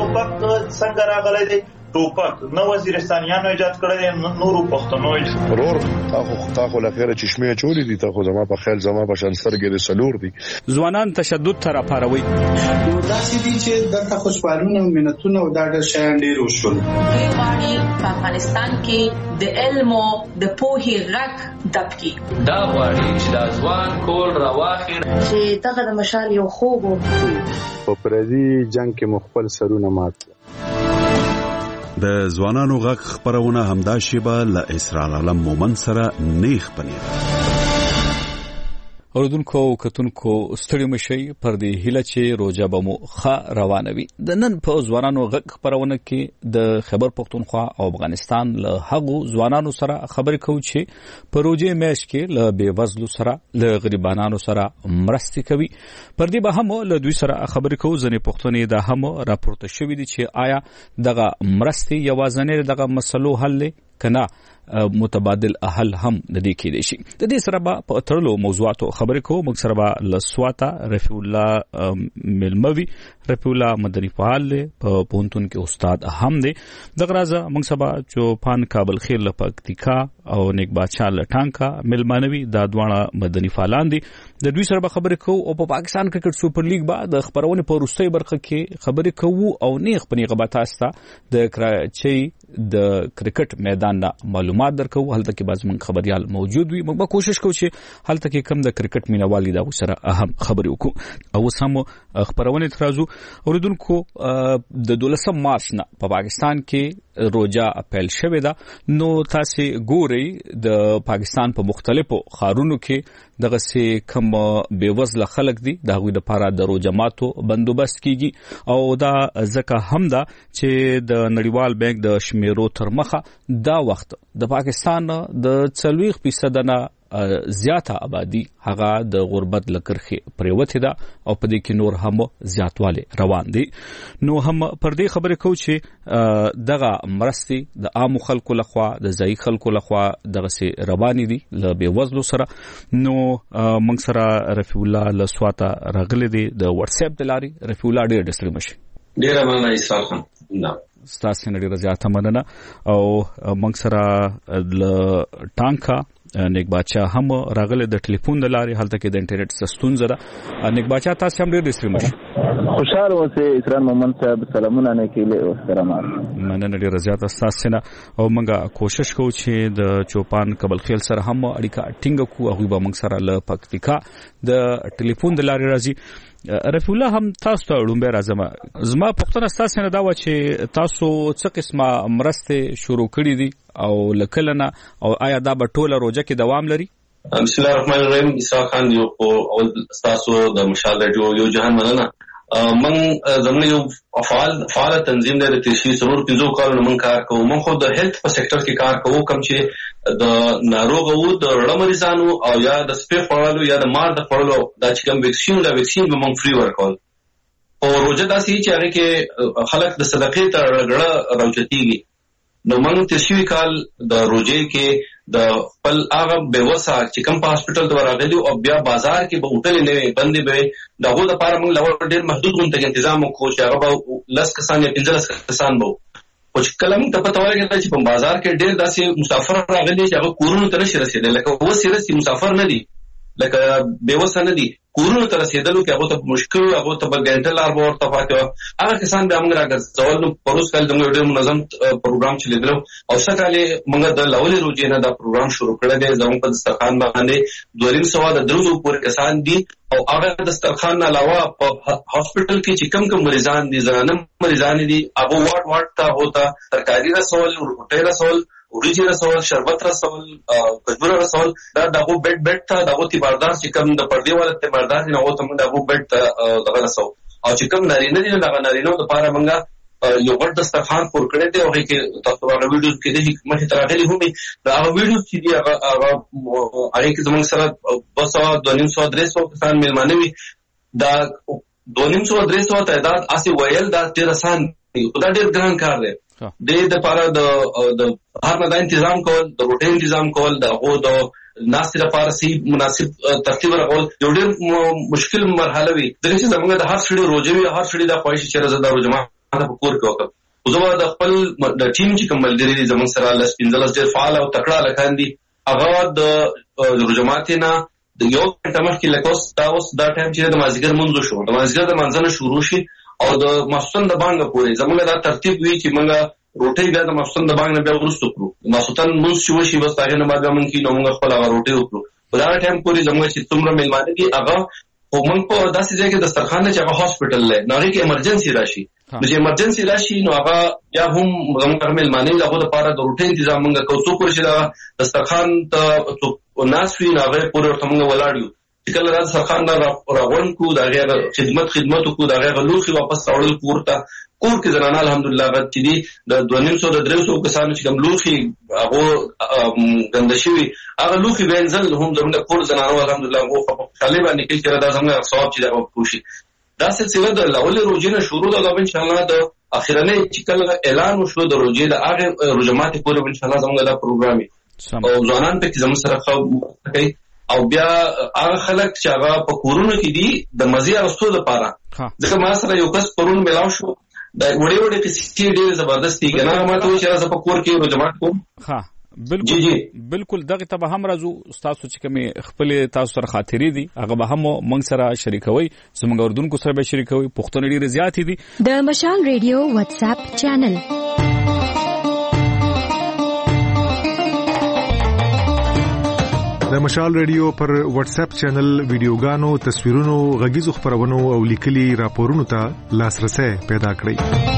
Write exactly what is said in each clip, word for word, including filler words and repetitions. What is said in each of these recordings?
ټوپک څنګه راغلی دی؟ ټوپک نه وزیرستانیانو ایجاد کړی دی، نورو پښتنو ایجاد. ورور تاسو تاسو لخيره چشمه چولې دي، تاسو زما په خیال زما په شان سترګې سلور دي. ځوانان تشدد تر پاروي. نو داسې دي چې دغه خوشبالونه او منتونه او دا ډېر شیان ډېر وشول. دوی غواړي په افغانستان کې د علم او د پوهې غږ دب کړي. دا غواړي چې د ځوان کول راواخلي، چې دغه د مشال یو خوب په پردي جنگ کې مخبل سرونه مات. د ځوانانو غږ خبرونه همدا شیبه له اسرار عالم مومن سره نیخ پنیر. اوردونکو کتونکو ستړي مشي پر دې هیله چې روزه به مو ښه روانه وي. د نن په ځوانانو غږ خبرونه کې د خیبر پختونخوا او افغانستان له هغو ځوانانو سره خبرې کوو چې په روزه میاشت کې له بې وزلو سره له غریبانو سره مرستې کوي. پر دې به هم له دوی سره خبرې کوو. ځنې پښتنې د هم راپورته شوې دي چې آیا دغه مرستې یوازنۍ دغه مسلو حل کنا متبادل حل هم د دې کې دي شي. د دې سره به په تړلو موضوعاتو خبرې کوو. موږ سره به لسواتا رفیع الله ملموي، رفیع الله مدني فعال په پونتون کې استاد هم دی. دغه راځه موږ سبا چوپان کابل خیر لپکتیکا او نیک بادشاہ لټانکا ملمانوي دا دواړه مدني فعالان دي. د دوی سره به خبرې کوو او په پاکستان کرکټ سوپر لیګ به د خبرونه په وروستۍ برخه کې خبرې کوو او نیغ پنی غبطه استا د کراچي د کرکټ میدان نه معلومات درکو. هلته کې باز من خبريال موجود وي. موږ به کوشش کوو چې هلته کې کم د کرکټ مینوالي دا سره اهم خبرې وکړو. او سم خبرونه ترازو اوریدونکو د دولسم مارچ نه په پاکستان کې روزه اپیل شوه دا. نو تاسو ګورئ د پاکستان په مختلفو ښارونو کې دغه سي کم بیوزله خلک دي د هغوی لپاره د روزه ماتو بندوبست کیږي. او دا ځکه هم دا چې د نړیوال بانک د شمیرو تر مخه دا وخت د پاکستان د څلويخ فیصد نه زیاته آبادی هغه د غربت لکرخي پریوته ده او په دې کې نور هم زیاتواله روان دي. نو هم پر دې خبرې کوو چې دغه مرستې د عام خلکو لخوا د ځای خلکو لخوا دغه سي رواني دي ل بیوزلو سره. نو موږ سره رفیع الله لسواتا راغلي دي د واتس اپ د لاري. رفیع الله ډېر ډېر مشي ډېر مننه اسحاق خان. نه ستاسو نه ډېر زیاته مننه. او موږ سره ل ټانکا نیک بادشاہ هم راغله د ټلیفون د لارې. حالت کې د انټرنیټ ستونزه ده. نیک بادشاہ تاسو هم ډېر ډېر مشي. خوشاله اوسئ اسرار مومن صاحب، سلامونه نه کېله او احترامات. مننه ډېر زیاته تاسو نه. او موږ کوشش کوو چې د چوپان کابل خیل سره هم اړیکه ټینګ کوو. هغه به موږ سره ل پکتیکا د ټلیفون د لارې راځي. رفیع الله هم تاسو ته ډومبه راځم. زما پښتنه تاسو نه دا و چې تاسو څه قسمه مرسته شروع کړې دي او لکلنه او آیا دا به ټوله روزه کې دوام لري؟ بسم الله الرحمن الرحیم. اسحاق خان یو اول تاسو د مشال رادیو یو جهان مننه. من زموږ یو فعال فعال تنظیم دی چې شي سرور پنځو کارونه من کار کوو. من خو د هیلث په سېکټر کې کار کوو، کوم چې د ناروغ وو د رړه مریضانو او یا د سپې خوړلو یا د مار د خوړلو دا چې کوم ویکسین دا ویکسین به من فری ورکول. او روزه داسې چې هغه کې خلک د صدقې ته رګړه راوچتيږي. نو من تشوي کال د روزه کې د خپل هغه بیوسا چې کوم په هسپټل ته راغلي او بیا بازار کې به هوټل نه وي بندي به دغه لپاره موږ لور ډیر محدود غونډه تنظیم وکړو چې هغه به لس کسان یا پنځه کسان وو. او چې کلم ته پته ولګېده چې په بازار کې ډیر داسې مسافر راغلي چې هغه کورونو ته نشي رسیدل. لکه اوس یې رسي مسافر نه دي، لکه بیوسا نه دي، کورونو ته رسیدلو کې هغه ته مشکل هغه ته به ګنټل ار ورته پاتې. هغه کسان به موږ راګرځول. نو پروس کال د ډېر منظم پروګرام چلیدلو او شکاله موږ د لولې روزې نه دا پروګرام شروع کړی دی. زموږ په دسترخوان باندې دویم سوا د درو پورې کسان دي او هغه د دسترخوان علاوه په هسپټل کې چې کم کم مریضان دي، زنانه مریضان دي، هغه واټ واټ ته هوتا ترکاری رسول، روټي رسول، اوریجی رسول، شربت رسول، کجوره رسول. دا دغه بیډ بیډ ته دغه تی بردار چې کوم د پردي والا ته بردار نه هو ته دغه بیډ ته دغه رسول. او چې کوم نارینه دي دغه نارینه د لپاره موږ یو ګډ دسترخوان پور کړی دی. او کې تاسو هغه ویډیو کې د مخې تراغلي همي دا هغه ویډیو چې دی هغه هغه هغه کې زموږ سره بس او دوه نیم سو درې سو کسان ملمانه وي. دا دوه نیم سو درې سو تعداد اسی ویل دا ډیر آسان دی، دا ډیر ګران کار دی. د دې لپاره د د هر نه تنظیم کول، د روټین تنظیم کول، د هغو د ناستې لپاره سي مناسب ترتیب راغول یو ډېر مشکل مرحله وي. ځکه چې زموږ د هر شړې روزه وي، هر شړې د خواهش چې راځي د روزه په کور کې وکړ. زه د خپل د ټیم چې کوم ملګري دي زموږ سره لس پنځلس ډېر فعال او تکړه هلکان دي، هغه د روژه ماتي نه د یو ګنټه مخکې لکه اوس دا اوس دا ټایم چې د مازدیګر لمونځ شو، د مازدیګر د لمانځه نه شروع شي او د ماسخوتن د بانګه پورې زموږ دا ترتیب وي چې موږ روټۍ بیا د ماسخوتن د بانګ نه بیا وروسته کړو. د ماسخوتن لمونځ چې وشي بس هغې نه بعد بیا مونږ کېنو مونږ خپل هغه روټۍ وکړو. په دغه ټایم پورې زموږ چې څومره مېلمانه دي هغه خو موږ په داسې ځای کې دسترخوان دی چې هغه هاسپټل دی، نو هغې کې ایمرجنسي راشي. نو چې ایمرجنسي راشي نو هغه بیا هم زموږ هغه مېلمانه دي د هغو دپاره د روټۍ انتظام موږ کوو. څو پورې چې دغه دسترخوان ته څوک ناست وي نو هغې پورې ورته موږ ولاړ یو. چې کله دا دسترخوان راغونډ کړو د هغې خدمت خدمت وکړو، د هغې لوښي واپس راوړل کور ته. کور کې زنانه الحمدلله هغه چې دي د دوه نیم سوه د درې سوو کسانو چې کوم لوښي هغو ګنده شوي هغه لوښي وینځل هم زموږ د کور زنانو الحمدلله هغو په خوشحالۍ باندې کوي چې دا زموږ ثواب چې دی هغه پوه شي. دا سلسله د اولې روژې نه شروع ده، دا به انشاءالله د اخرنۍ چې کله اعلان وشو د روژې د هغې روژه ماتې پورې به انشاءالله زموږ دا پروګرام وي او ځوانان پکې زموږ سره ښه کوي. او بیا هغه خلک چې هغه په کورونو کې دي د مزې اخیستو دپاره، ځکه ما سره یو کس پرون میلاو شو د وړې وړې قصې ډېرې زبردست دي، که نه هغه ما ته وایي چې زه په کور کې روژه مات کوم. بالکل بالکل دغه ته به هم راځو. تاسو چې کومې خپلې تاسو سره خاطرې دي هغه به هم موږ سره شریکوئ، زموږ اردوونکو سره به شریکوئ. پوښتنې ډېرې زیاتې دي. د مشال ریډیو واتس اپ چینل د مشال ریډیو پر واتس اپ چینل ویډیوګانو، تصویرونو، غږیزو خبرونو او لیکلي راپورونو ته لاسرسي پیدا کړئ.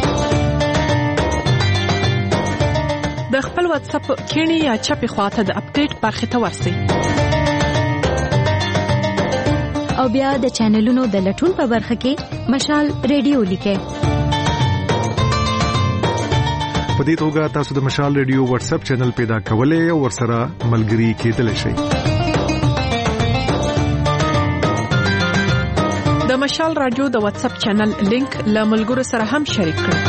د خپل واتس اپ کینی یا چپی خواته د اپډیټ برخه ته ورسئ او بیا د چینلونو د لټون په برخه کې مشال ریډیو لیکئ. په دې توګه تاسو د مشال ریډیو واتس اپ چینل پیدا کولای او ورسره ملګري کېدلی شئ. د مشال رادیو د واتس اپ چینل لینک له ملګرو سره هم شریک کړئ.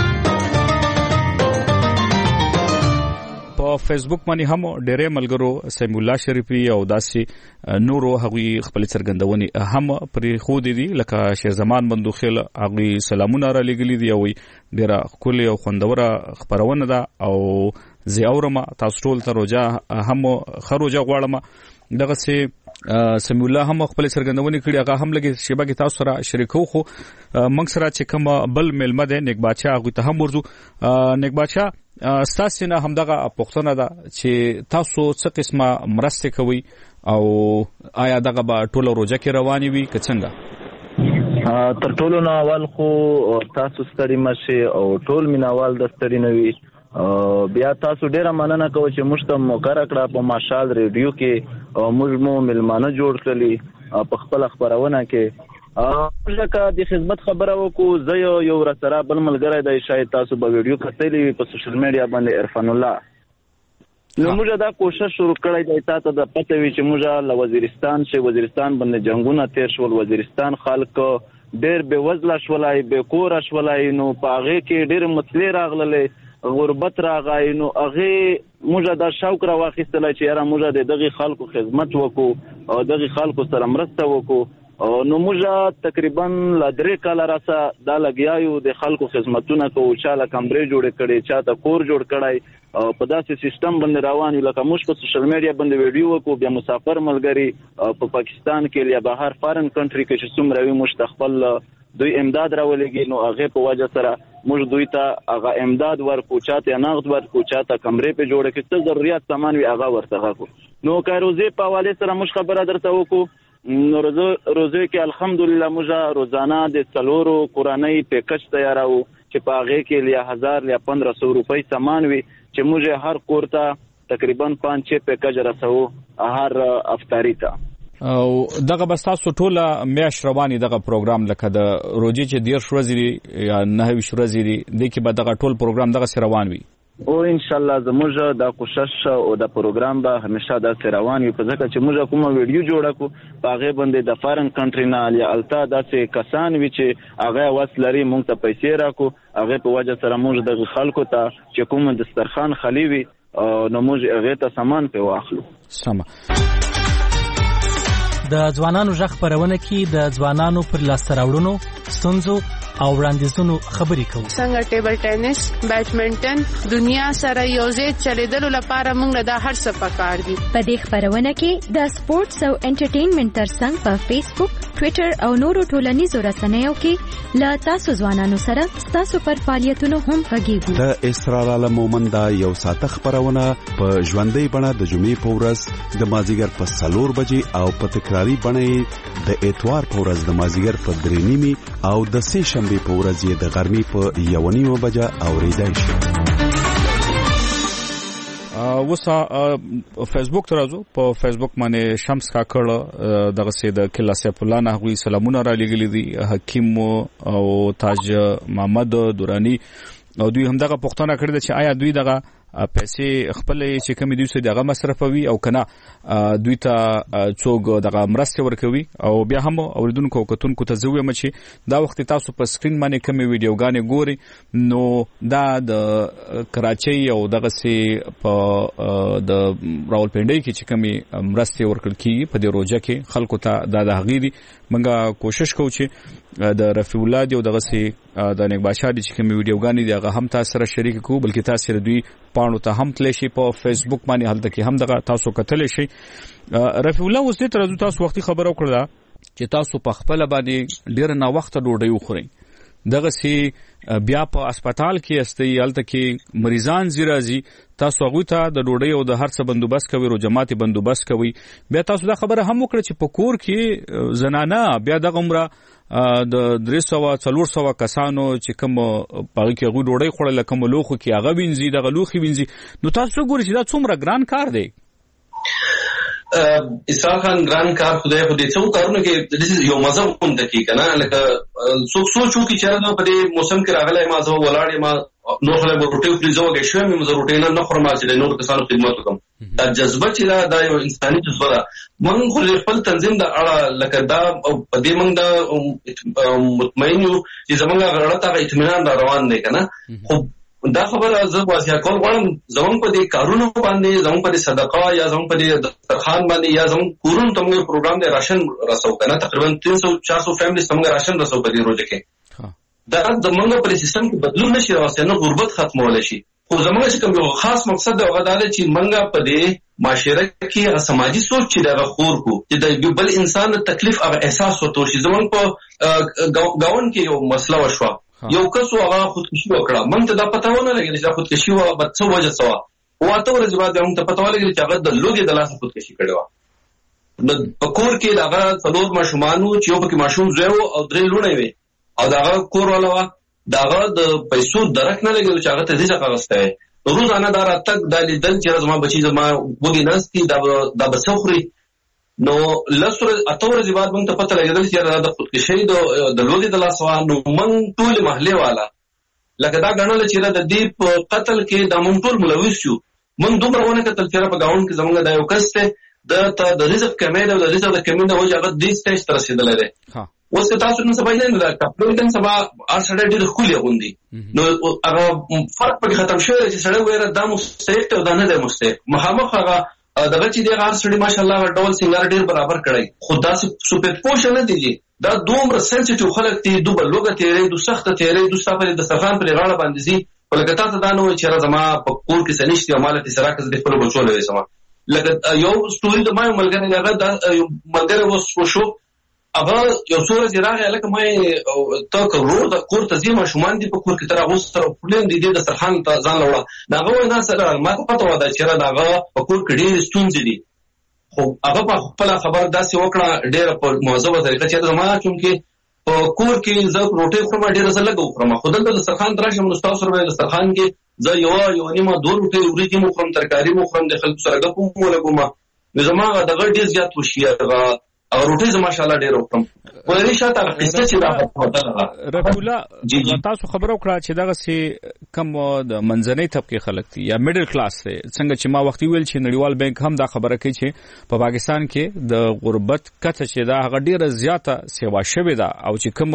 په فیسبوک باندې هم ډېرې ملګرو سیم الله شریفي او داسې نورو هغوی خپل څرګندونې هم پرې ښودې دي، لکه شیر زمان بندوخیل هغوی سلامونه را لېږلي دي او ډېره ښکلې او خوندوره خپرونه ده او زه اورم تاسو ټول ته روژه هم ښه روژه غواړم. دغسې سمیع الله هم خپل څرګندونې کړي، هغه هم لږې شیبه کې تاسو سره شریکو. خو موږ سره چې کوم بل میلمه دی نیک بادشاه هغوی ته هم ورځو. نیک بادشاه ستاسې نه همدغه پوښتنه ده چې تاسو څه قسمه مرستې کوئ او آیا دغه به ټوله روژه کې روانې وي که څنګه؟ تر ټولو نه اول خو تاسو ستړي مه شئ او ټول مینوال د ستړي نه وي. بیا تاسو ډیره مننه کوم چې موږ ته موقع کړه په مشال ریډیو کې موږ مو ملمانه جوړ کړلی په خپل خبرونه کې. ځکه د خدمت خبره وکړو، زه یو ورسره بل ملګری دی شاید تاسو به ویډیو کتلی وي په سوشل میډیا باندې عرفان الله. نو موږ دا کوشش شروع کړی دی، تاسو د پته وي چې موږ له وزیرستان چې وزیرستان باندې جنگونه تیر شول، وزیرستان خلک ډېر بې وزله شولای، بې کوره شولای، نو په هغې کې ډېرې مسلې راغللې، غربت راغی. نو هغې موږ دا شوق راواخیستلی چې یاره موږ د دغې خلکو خدمت وکړو او دغې خلکو سره مرسته وکړو. نو موږ تقریبا له درې کاله راسه دا لګیا یو د خلکو خدمتونه کوو، چا له کمرې جوړې کړې، چا ته کور جوړ کړی، په داسې سیستم باندې روان یو. لکه موږ په سوشل میډیا باندې ویډیو وکړو، بیا مسافر ملګري په پاکستان کې یا بهر فارن کنټري کې چې څومره وي موږ ته خپل دوی امداد راولېږي، نو هغې په وجه سره موږ دوی ته هغه امداد ورکړو، چا ته نغد ورکړو، چا ته کمرې پې جوړې کړي، څه ضرورت سامان وي هغه ورڅخه کړو. نو که روزې په حوالې سره موږ خبره درته وکړو، نو روزې کې الحمدلله موږ روزانه د څلورو کورنۍ پیکج تیاروو چې په هغې کې لیا هزار لیا پندره سو روپۍ سامان وي چې موږ هر کور ته تقریبا پانچ چھ پیکج رسوو هر افطاري ته. او دغه به ستاسو ټوله میاشت روانې دغه پروګرام، لکه د روژې چې دېرش ورځې دي یا نهه ویشت ورځې دي، دې کې به دغه ټول پروګرام دغسې روان وي؟ او انشاءالله زموږ دا کوشش او دا پروګرام به همیشه داسې روان وي، په ځکه چې موږ کومه ویډیو جوړه کړو په هغې باندې د فارن کنټري نه یا الته داسې کسان وي چې هغه وس لري موږ ته پیسې راکړو، هغې په وجه سره موږ دغه خلکو ته چې کوم دسترخوان خالي وي نو موږ هغې ته سامان پې واخلو. سمه. د ځوانانو غږ خپرونه کې د ځوانانو پر لاسته راوړنو، ستونزو او وړاندیزونو خبرې کوو. څنګه ټیبل ټینس، بیډمنټن دنیا سره یوځای چلیدلو لپاره موږ له هر څه پکار دي. په دې خبرونه کې د سپورتس او انټرټینمنټ ترڅنګ په فیسبوک، ټوئیټر او نورو ټولنیزو رسنیو کې له تاسو ځوانانو سره تاسو پر فعالیتونو هم غږیږو. د اسرار عالم مومند یو ساعت خبرونه په ژوندۍ بڼه د جمعې په ورځ د مازیګر په څلور بجې او په تکراری بڼه د اتوار په ورځ د مازیګر په درې نیمې او د سه شنبه په ورځ د غرمې په یو نیمه بجه اوریدای شي. وسه فیسبوک ترازو په فیسبوک باندې شمس کاکړ دغه سید کلا سیف الله نحوی سلامونه را لګلې دي، حکیم او تاج محمد دورانی او دوی هم دغه پوښتنه کړې ده چې آیا دوی دغه پیسې خپل چې کوم دي څه دغه مصرفوي او کنه دوی ته څوک دغه مرسته ورکوي. او بیا هم اوریدونکو کتونکو ته زویم چې دا وخت تاسو په سکرین باندې کوم ویډیوګانې ګوري نو دا د کراچۍ او دغه سي په د راولپنډۍ کې چې کوم مرسته ورکړل کیږي په دې روزه کې خلکو ته دا د حقیقي منګه کوشش کوو چې د رفیع الله دی او دغه سي د نیک بادشاہ دي چې کوم ویډیوګانې دی هغه هم تاسو سره شریک کوو، بلکې تاسو دوی پاڼو ته هم تللی شي په فیسبوک باندې، هلته کې هم دغه تاسو کتلی شي. رفیع الله اوس دې ترازو تاسو وختي خبره وکړه چې تاسو په خپل باندې ډیر نه وخت ډوډۍ وخورئ، دغه سي بیا په هسپتال کې استي هلته کې مریضان زیرازي، تاسو هغه ته د ډوډۍ او د هر څه بندوبست کوي، روجماتي بندوبست کوي. بیا تاسو دا خبره هم وکړه چې په کور کې زنانه بیا دغه عمره د درې سوه څلور سوه کسانو چې کوم پاغي کې غو ډوډۍ خوړل کوم لوخو کې هغه وینځي دغه لوخي وینځي، نو تاسو ګورئ چې دا څومره ګران کار دی. اسحاق خان ګران کار خدای خو دې څو کارونه کې د یو مزه غونډه کې کنه لکه څوک سوچو کې چې نو په دې موسم کې راغلی ما زه ولاړې ما نو خلک به روټي فریزوږي شوم مې زه روټي نه خورم چې نور کسانو خدمت وکم. دا جذبه چې دا د یو انساني جذبه ده. موږ خو خپل تنظیم د اړه لکه دا په دې موږ د مطمئن یو چې زمونږ غړړه ته اطمینان دا روان دی کنه. خو دا خبره زه واسیا کول غواړم زمونږ په دې کارونو باندې زمونږ په دې صدقه یا زمونږ په دې دسترخوان باندې یا زمونږ کورونو ته موږ پروګرام د راشن رسو کنه تقریبا تین سو چار سو فیملی څنګه راشن رسو په دې روزه کې. دا د موږ په سیستم کې بدلون نشي راوستي، نه غربت ختمول شي. خو زموږ چې کوم یو خاص مقصد دی هغه دا دی چې موږ په دې معاشره کې سماجی سوچ چې دغه خور کو چې د بل انسان د تکلیف هغه احساس ورته شي. زموږ په گاون کې یو مسله وشوه، یو کس هغه خودکشي وکړه، موږ ته دا پته ونه لګی چې خودکشي و به څه وجه سوا واته ورځ بعد موږ ته پته ولګی چې هغه د لوګي د لاس خودکشي کړې و. په کور کې هغه څلور ماشومانو چې یو پکې ماشوم زوی او درې لوڼې وي او داغه کور والا داغه د پیسو درک نه لګي چې هغه ته دې څه غوسته روزانه دا راتګ د لیدل چې زما بچی زما وګی نستی دا د بسخري نو لسره اتور زیات مونږ ته پته لګیدل چې دا د خودکشي د لوګي د لاسوا نو مونږ ټول محله والا لکه دا غنل چې د دې په قتل کې د مونږ ټول ملوث شو. مونږ دومره ونه کتل چې په گاون کې زمونږ د یو کس ته د د رزق کمی د رزق د کمی د وجه هغه دې سټیج تر رسیدل لري. اوس تاسو نن سبا نه دا کپلوټن سبا ارسړه ډېر خولي غوندي نو هغه فرق په ختم شوی چې سړی وایره دا مستحق او دا نه دی مستحق مخامخ هغه دغه چې د ارسړي ماشالله ډول سنگار ډېر برابر کړی. خدا سپېټ پوښ نه دی دا دومره سنسټیو خلک دي دوبل لوګه تیرې دو سخت تیرې دو صفه د سرخان پر غاړه باندې زی ولکه تاسو دا نو چې زما په کور کې سنشتي مالته سره کز د خپل بچو لوي سما لکه یو سټوري د ما ملګری هغه د ملګری وسو شو هغه یو څوره زیراغه لکه مې تا کور د کور ته زیما شومان دي په کور کې تر هغه سره پلان دي د سرخان ته ځان لوړه داغه وینا سره ما ته پته ودا چې داغه په کور کې ډېر ستونزې دي. خو هغه په خپل خبر داسې وکړه ډېر په موضوع طریقه چې زما چونکې په کور کې زه روټي خورم ډېر څه لګو خورم خو دلته د سرخان درشه مو تاسو سره د سرخان کې زه یو یو نیمه دوه روټي ورېږي مو خورم ترکاری مو خورم د خلکو سره ګپ مو لګوم زما دغه ډېر زیات وشي هغه او روټي زما ماشاءالله ډېر وکړم ولې شاته قصه چې دا رفیع الله تاسو خبرو کړه چې دغه سي کم د منځنۍ طبقه خلک دي یا میډل کلاس دی څنګه چې ما وختي ویل چې نړیوال بانک هم دا خبره کوي چې په پاکستان کې د غربت کته چې دا هغه ډیره زیاته سیوا شوې ده او چې کوم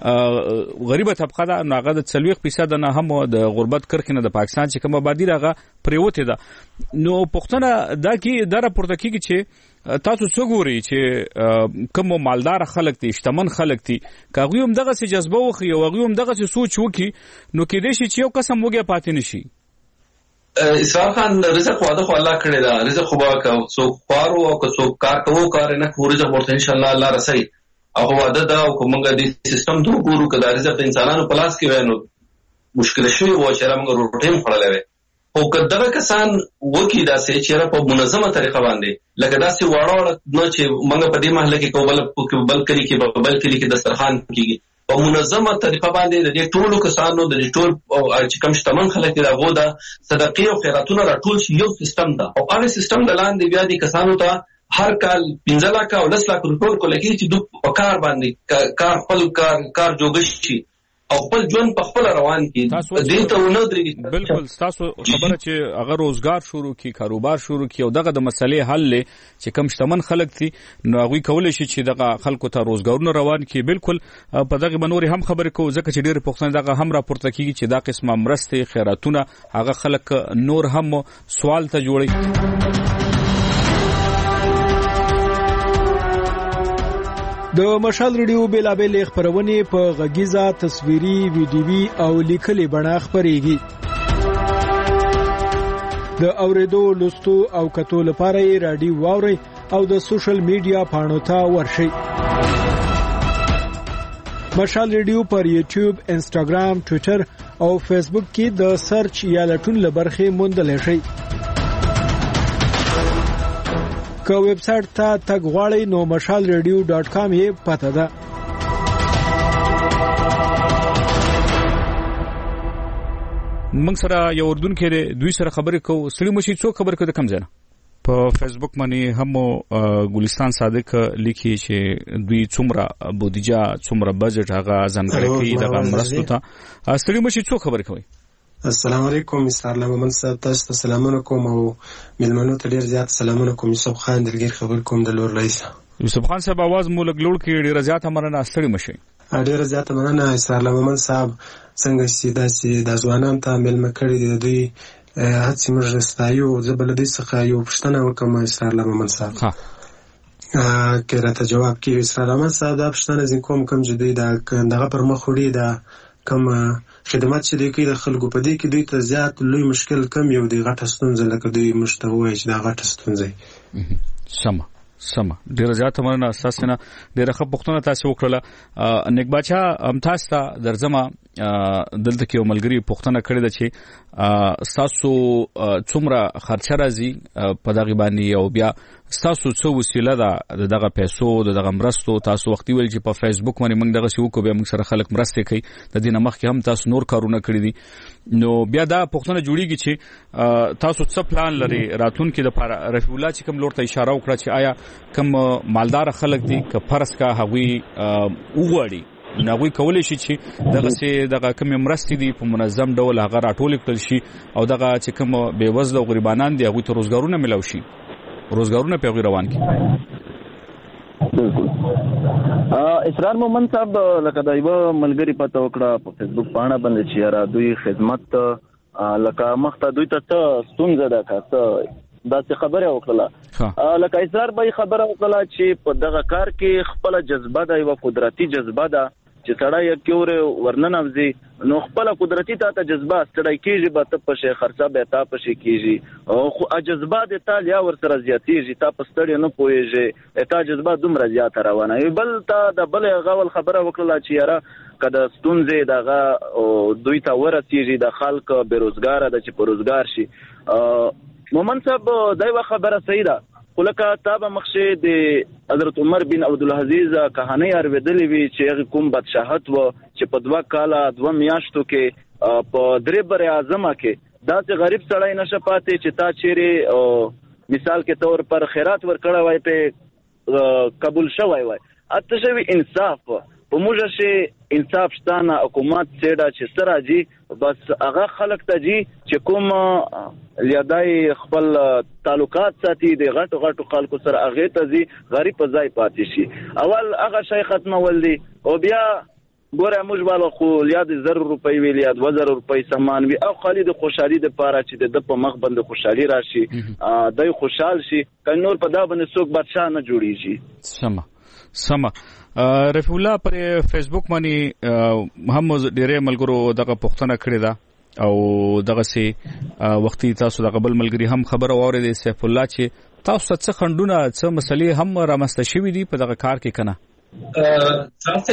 غریبه طبقه ده هغه د څلوېښت فیصد نه هم د غربت کرخنه د پاکستان چې کوم آبادی راغه پریوته ده. نو پښتنه دا کې دا راپورته کیږي چې تاسو څه ګوري چې کوم مالدار خلک دي شتمن خلک دي کاغوی هم دغه سي جذبه وخی او هغه هم دغه سي سوچ وکي نو کې دې شي چې یو قسم وګه پاتې نشي. اسرار خان رزق واده خو الله کړی دا رزق خو با څو خوارو او څو کار کوو کار نه کوو رزق ورته ان شاء الله الله رسي او واده دا او کومه دې سیستم ته ګورو کدا رزق انسانانو پلاس کې وینو مشکل شي و چې موږ روټیم خړلې او کداغه کسان وکی دا سي چې په منظمه طریقه باندې لکه دا سي واړه نو چې موږ په دې محله کې کوبل بل کلی کې بل کلی کې دسترخوان کېږي په منظمه طریقه باندې د دې ټولو کسانو د دې ټول چې کوم شتمن خلک دي هغه د صدقې او خیراتونو راټول شي یو سیستم دا او هغه سیستم د لاندې بیا دي کسانو ته هر کال پنځه لک او لس لک روپۍ ورکول کېږي چې دوی په کار باندې کار خپل کار کار جوړ شي او خپل ژوند په خپل روان کی دې ته ونه درې. بالکل تاسو خبره چې هغه روزګار شروع کی کاروبار شروع کی او دغه د مسلې حل چې کم شتمن خلک دي نو هغه کولای شي چې دغه خلکو ته روزګارونه روان کی. بالکل په دغه بنوري هم خبرې کوو ځکه چې ډېر پښتون دغه هم راپورته کیږي چې دا قسمه مرسته خیراتونه هغه خلک نور هم سوال ته جوړي. د مشال ریډیو بیلابل خبرونه په غږیزه تصویري ویډیوي او لیکلي بڼه خبريږي. د اوریدو لوستو او کتو لپاره یې رادیو واوري او د سوشل میډیا پاڼو ته ورشي. مشال ریډیو پر یوټیوب، انسټاګرام، ټوئیټر او فیسبوک کې د سرچ یا لټون لبرخه موندل شي. که ویب سټ ته تګ غواړئ نو مشال ریډیو ډاټ کام یې پته ده. موږ سره یو اردوونکی دی دوی سره خبرې کوو. ستړي مشي څوک خبرې کوي د کوم ځای نه؟ په فیسبوک باندې هم ګلستان صادق لیکي چې دوی څومره بودیجه څومره بجټ هغه ځانګړی کوي دغه مرستو ته. ستړي مشي څوک خبرې کوي؟ السلام علیکم مستر لمن صاحب تاسو ته سلامونه کوم او ملمنو ته ډیر زیات سلامونه کوم. یوسف خان دلګر خبر کوم د لور رئیس. یوسف خان صاحب आवाज مو لګ لوړ کې ډیر زیات مننه. ستړي مشي. ډیر زیات مننه اسرار لمن صاحب څنګه سیدا سي د ځوانان ته ملم کړی دي دوی هڅې موږ ستایو. زبل دې څخه یو پښتنه وکم اسرار لمن صاحب. ها کله راته جواب کې اسرار لمن صاحب د پښتنه ځین کوم کوم جدي دا دغه پر مخ وړي دا کوم خدمات چې دوی کوي د خلکو په دې کې دوی ته زیات لوی مشکل کم یو دی غټه ستونزه لکه دوی مشتوي چې دا غټه ستونزه سم سم ډیر زیات مننه. اساس نه ډیر ښه پښتنه تاسو وکړه. نیک بچا ام تاسو ته درځم دلته کې ملګری پښتنه کړی د چې تاسو څومره خرچه راځي په دغه باندې او بیا تاسو څو وسیله ده دغه پیسو دغه مرستو. تاسو وختي ویل چې په فیسبوک باندې موږ دغه شو کو بیا موږ سره خلک مرسته کوي د دې نمخ کې هم تاسو نور کارونه کړی دي نو بیا دا پښتنه جوړیږي چې تاسو څه پلان لري راتون کې د لپاره. رفیع الله چې کوم لور ته اشاره وکړه چې آیا کوم مالدار خلک دي که فرض کا هغوی وګړي ناوی کولای شي چې دغه سي دغه کوم مرستې دي په منظم ډول هغه راټول کړل شي او دغه چې کوم بیوزله او غریبانان دي هغه ته روزګارونه ملو شي روزګارونه په روان کی. اسرار مومن صاحب لکه دا یو ملګری پته وکړه په فیسبوک باندې باندې چې را دوی خدمت لکه مخته دوی ته ستونزه ده که دا څه خبره وکړه لکه اسرار به خبره وکړه چې په دغه کار کې خپل جذبه ده یو قدرتي جذبه ده چې سړی یو کور ورننوځي نو خپل قدرتي ته جذبه ستړی کیږي به ته په شي خرڅه به تا په شي کیږي او خو جذبه د تال یا ور سره زیاتیږي تا په ستړی نه پويږي تا جذبه دومره زیات روانه وي. بل ته د بل غول خبره وکړه چې یاره کله ستونزې دغه دوی ته ورسیږي د خلک بیروزګار ده چې په روزګار شي. مومن صاحب دایو خبره صحیح ده خو لکه تابه مخشه د حضرت عمر بن عبدالعزیز کہانی اوریدلې وی چې کوم بادشاہت و چې په دوا کاله دوا میاشتو کې په درې بر اعظم کې دا چې غریب سړی نشه پاتې چې تا چیرې مثال کې تور پر خیرات ور کړه وای په قبول شوی وای اته شوی انصاف په موږ شي انصاف شتانه حکومت سیدا چې سراجي بس هغه خلک ته جی چې کوم لیدای خپل تعلقات ساتي د غټو غټو خلکو سره هغه ته زی غریب ځای پاتې شي. اول هغه شي ختمول دي او بیا ګوره موږ والا خو یا د زر روپۍ ویل یا دوه زره روپۍ سامان وي او خالي د خوشحالي دپاره چې د په مخ باندې خوشحالي راشي دی خوشحال شي که نور په دا باندې څوک بادشاه نه جوړیږي. سمه سمه رفیع الله پر فیسبوک باندې هم ډېرې ملګرو دغه پوښتنه کړې ده او دغه سي وختي تاسو د قبل ملګری هم خبر واورېدې سیف الله چې تاسو څه خندونه څه مسلې هم رامسته شوي دي په دغه کار کې کنه؟ تاسو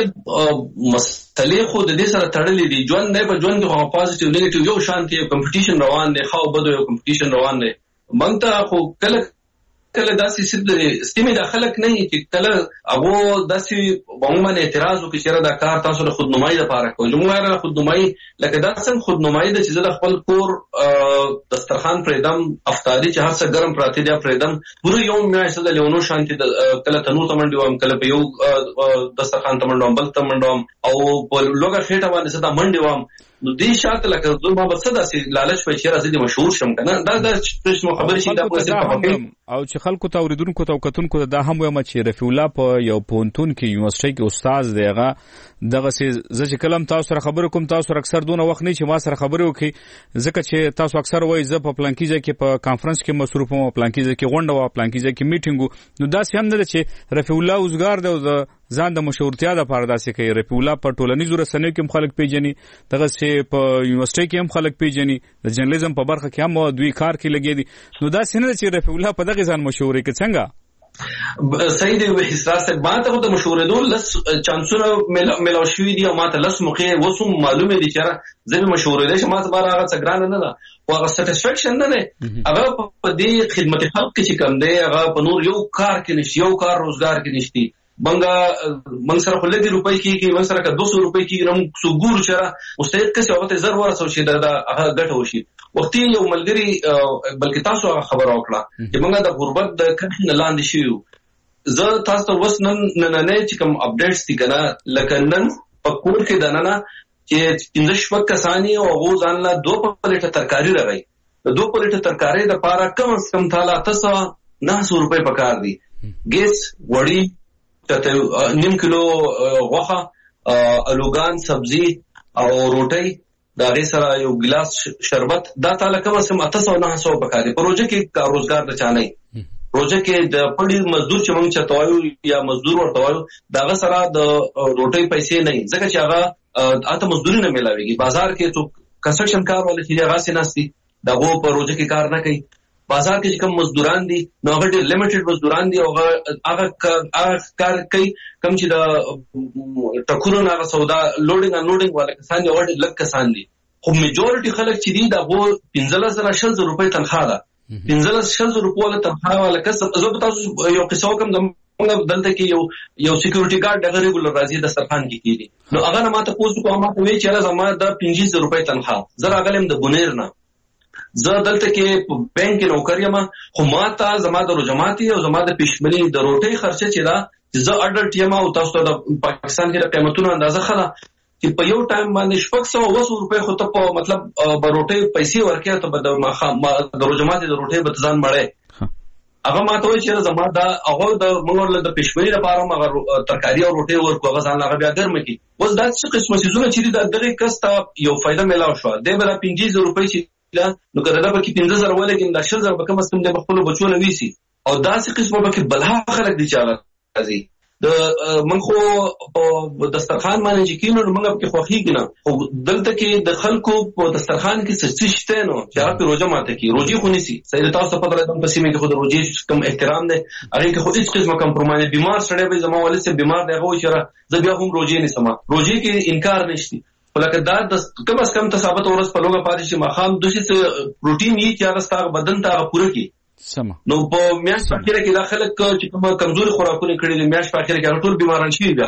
مسلې خو د دې سره تړلې دي ژوند نه په ژوند کې پوزټیو نیگیټیو یو شانتي کمپټیشن روان دی خو بده یو کمپټیشن روان دی مونږ ته خو کله کله داسې سید ستیمه داخلك نه چې کله هغه داسې باندې اعتراض وکړي چې دا کار تاسو له خودنمایي لپاره کوي جمهور له خودنمایي لکه دا څنګه خودنمایي د چې د خپل کور دسترخوان پرېدم افطاری چې هر څه ګرم پراته دي پرېدم پوره یو میاشت د لیونو شانتي کله تنو تمنډي وم کله په یو دسترخوان تمنډم بل تمنډم او په لوګه خېټه باندې صدا منډي وم نو دې شاته لکه زه ما بس داسې لالچ په چیرې ازدي مشهور شم کنه دا د څه خبرې شي دا په او چې خلکو ته اوریدونکو ته وکتونکو دا هم وایم چې رفیع الله په یو پونتون کې یونیورسيټي کې استاد دی هغه دغه سي زه چې کلم تاسو سره خبرې کوم تاسو سره اکثر دونه وخت نه چې ما سره خبرې وکړي ځکه چې تاسو اکثر وایي زه په پلانکیزه کې په کانفرنس کې مصروف وم پلانکیزه کې غونډه و پلانکیزه کې میټینګ نو دا سم نه چې رفیع الله اوسګار دی او ځان د مشهورتیا د پاره داسې کوي رفیع الله په ټولنیزو رسنیو کې خلک پیژني دغه سي په یونیورسيټي کې هم خلک پیژني د جرنالیزم په برخه کې هم دوی کار کې لګي دي نو دا سینه چې رفیع الله په دغه ځان مشهور کې څنګه صحیح دی وحساس ما ته د مشورېدو لس چانسونه ملاو شوي دي او ما ته لس موقع وسو معلومه دي چې زه به مشورېدل شم ما ته بار هغه څنګه نه ده او هغه سټیسفیکشن نه ده هغه په دې خدمت خلق کې چې کوم دی هغه په نور یو کار کې نشي یو کار روزګار کې نشي منګه من سره خو لږ روپۍ کېږي من سره که دوه سوه روپۍ کېږي نو څو ګورو چې مستعد کسي هغه ته زر ورسو شي دا هغه ګټه وشي وختي یو ملګري بلکې تاسو هغه خبر وکړه چې موږ د غربت د کښې نه لاندې شو زه تاسو ته وس نن نن چې کوم اپډیټس دي کنه لکه نن په کور کې د نن چې پنځه شپږ کسانی او هغه ځان لا دوه پلیټه ترکاری راغی د دوه پلیټه ترکاری د پاره کم از کم تاله تاسو نه سوه روپۍ پکار دي ګیس وړي ته نیم کیلو غوښه الوګان سبزی او روټۍ دا غي سره یو ګلاس شربت دا تعالی کوم سم اته سوه نه سوه پکاري پروژه کې کار روزګار د چانه پروژه کې د پړي مزدور چې موږ چتوایو یا مزدور ورته وایو دا سره د روټۍ پیسې نه ځکه چې هغه اته مزدوري نه ملاويږي بازار کې څو کنستراکشن کار ولې چې هغه سيناستي دا وو پروژه کې کار نه کوي بازار کې کوم مزدوران دي نو هغه ډېر لیمیټډ مزدوران دي او هغه هغه کار کوي کوم چې د ټکورو نه سودا لوډینګ ان لوډینګ ولا کسان دي او ډېر لږ کسان دي خو میجورټي خلک چې دي دا وو پنځه زره شل زره روپۍ تنخواه ده پنځه شل زره روپۍ ولا تنخواه ولا کسب زه تاسو یو قصه کوم موږ دلته کې یو یو سکیورټي ګارد دغه ریګولر راځي د سرخان کې کیږي نو هغه ما ته پوښتنه کوم ما ته وی چې زما د پنځه زره روپۍ تنخواه زه راغلم د بونیر نه زه دلته کې په بانک کې نوکر یم خو ما ته زما د رجماتي او زما د پښمنۍ د روټۍ خرچه چې دا زه اډلټ یم او تاسو ته د پاکستان کې د قیمتونو اندازه خلا چې په یو ټایم باندې شپږ سوه اوه سوه روپۍ خو ته په مطلب به روټۍ پیسې ورکړې ته به د رجماتي د روټۍ به ځان مړی هغه ما ته وایي چې زما دا هغه د موږ د پښمنۍ لپاره هغه ترکاري او روټۍ ورکو هغه ځان هغه بیا ګرمه کړي اوس دا څه قسمه څیزونه چې د دغه کس ته یو فایده میلاو شوه دی به دا پنځه زره روپۍ چې نو کله دا به کې پنځه زره ولګین دا شل زره به کم از کم د خپل بچو نه ویسي او داسې قسمه به کې بلها خلک دي چې هغه راځي د من خو په دسترخوان باندې چې کینو موږ په خوخیږي نه خو دلته کې د خلکو په دسترخوان کې څه شته نو چې هغه په روزه ماته کې روزي خو نيسي سید تاسو په درته په سیمه کې خو د روزي کم احترام نه هغه کې خو هیڅ قسمه کمپرومایز بیمار سره به زموږ ولې سه بیمار دی هغه چې زه بیا هم روزي نه سم روزي کې انکار نشتی ولکه دا د کم از کم ثابت ورس په لوګه پاتې چې مخام دوشي څه پروتین یې چې هغه ستاسو بدن ته پوره کی سم نو په میاش په کې کې داخله چې کوم کمزوري خوراکونه کړي دي میاش په کې کې ټول بیماران شي بیا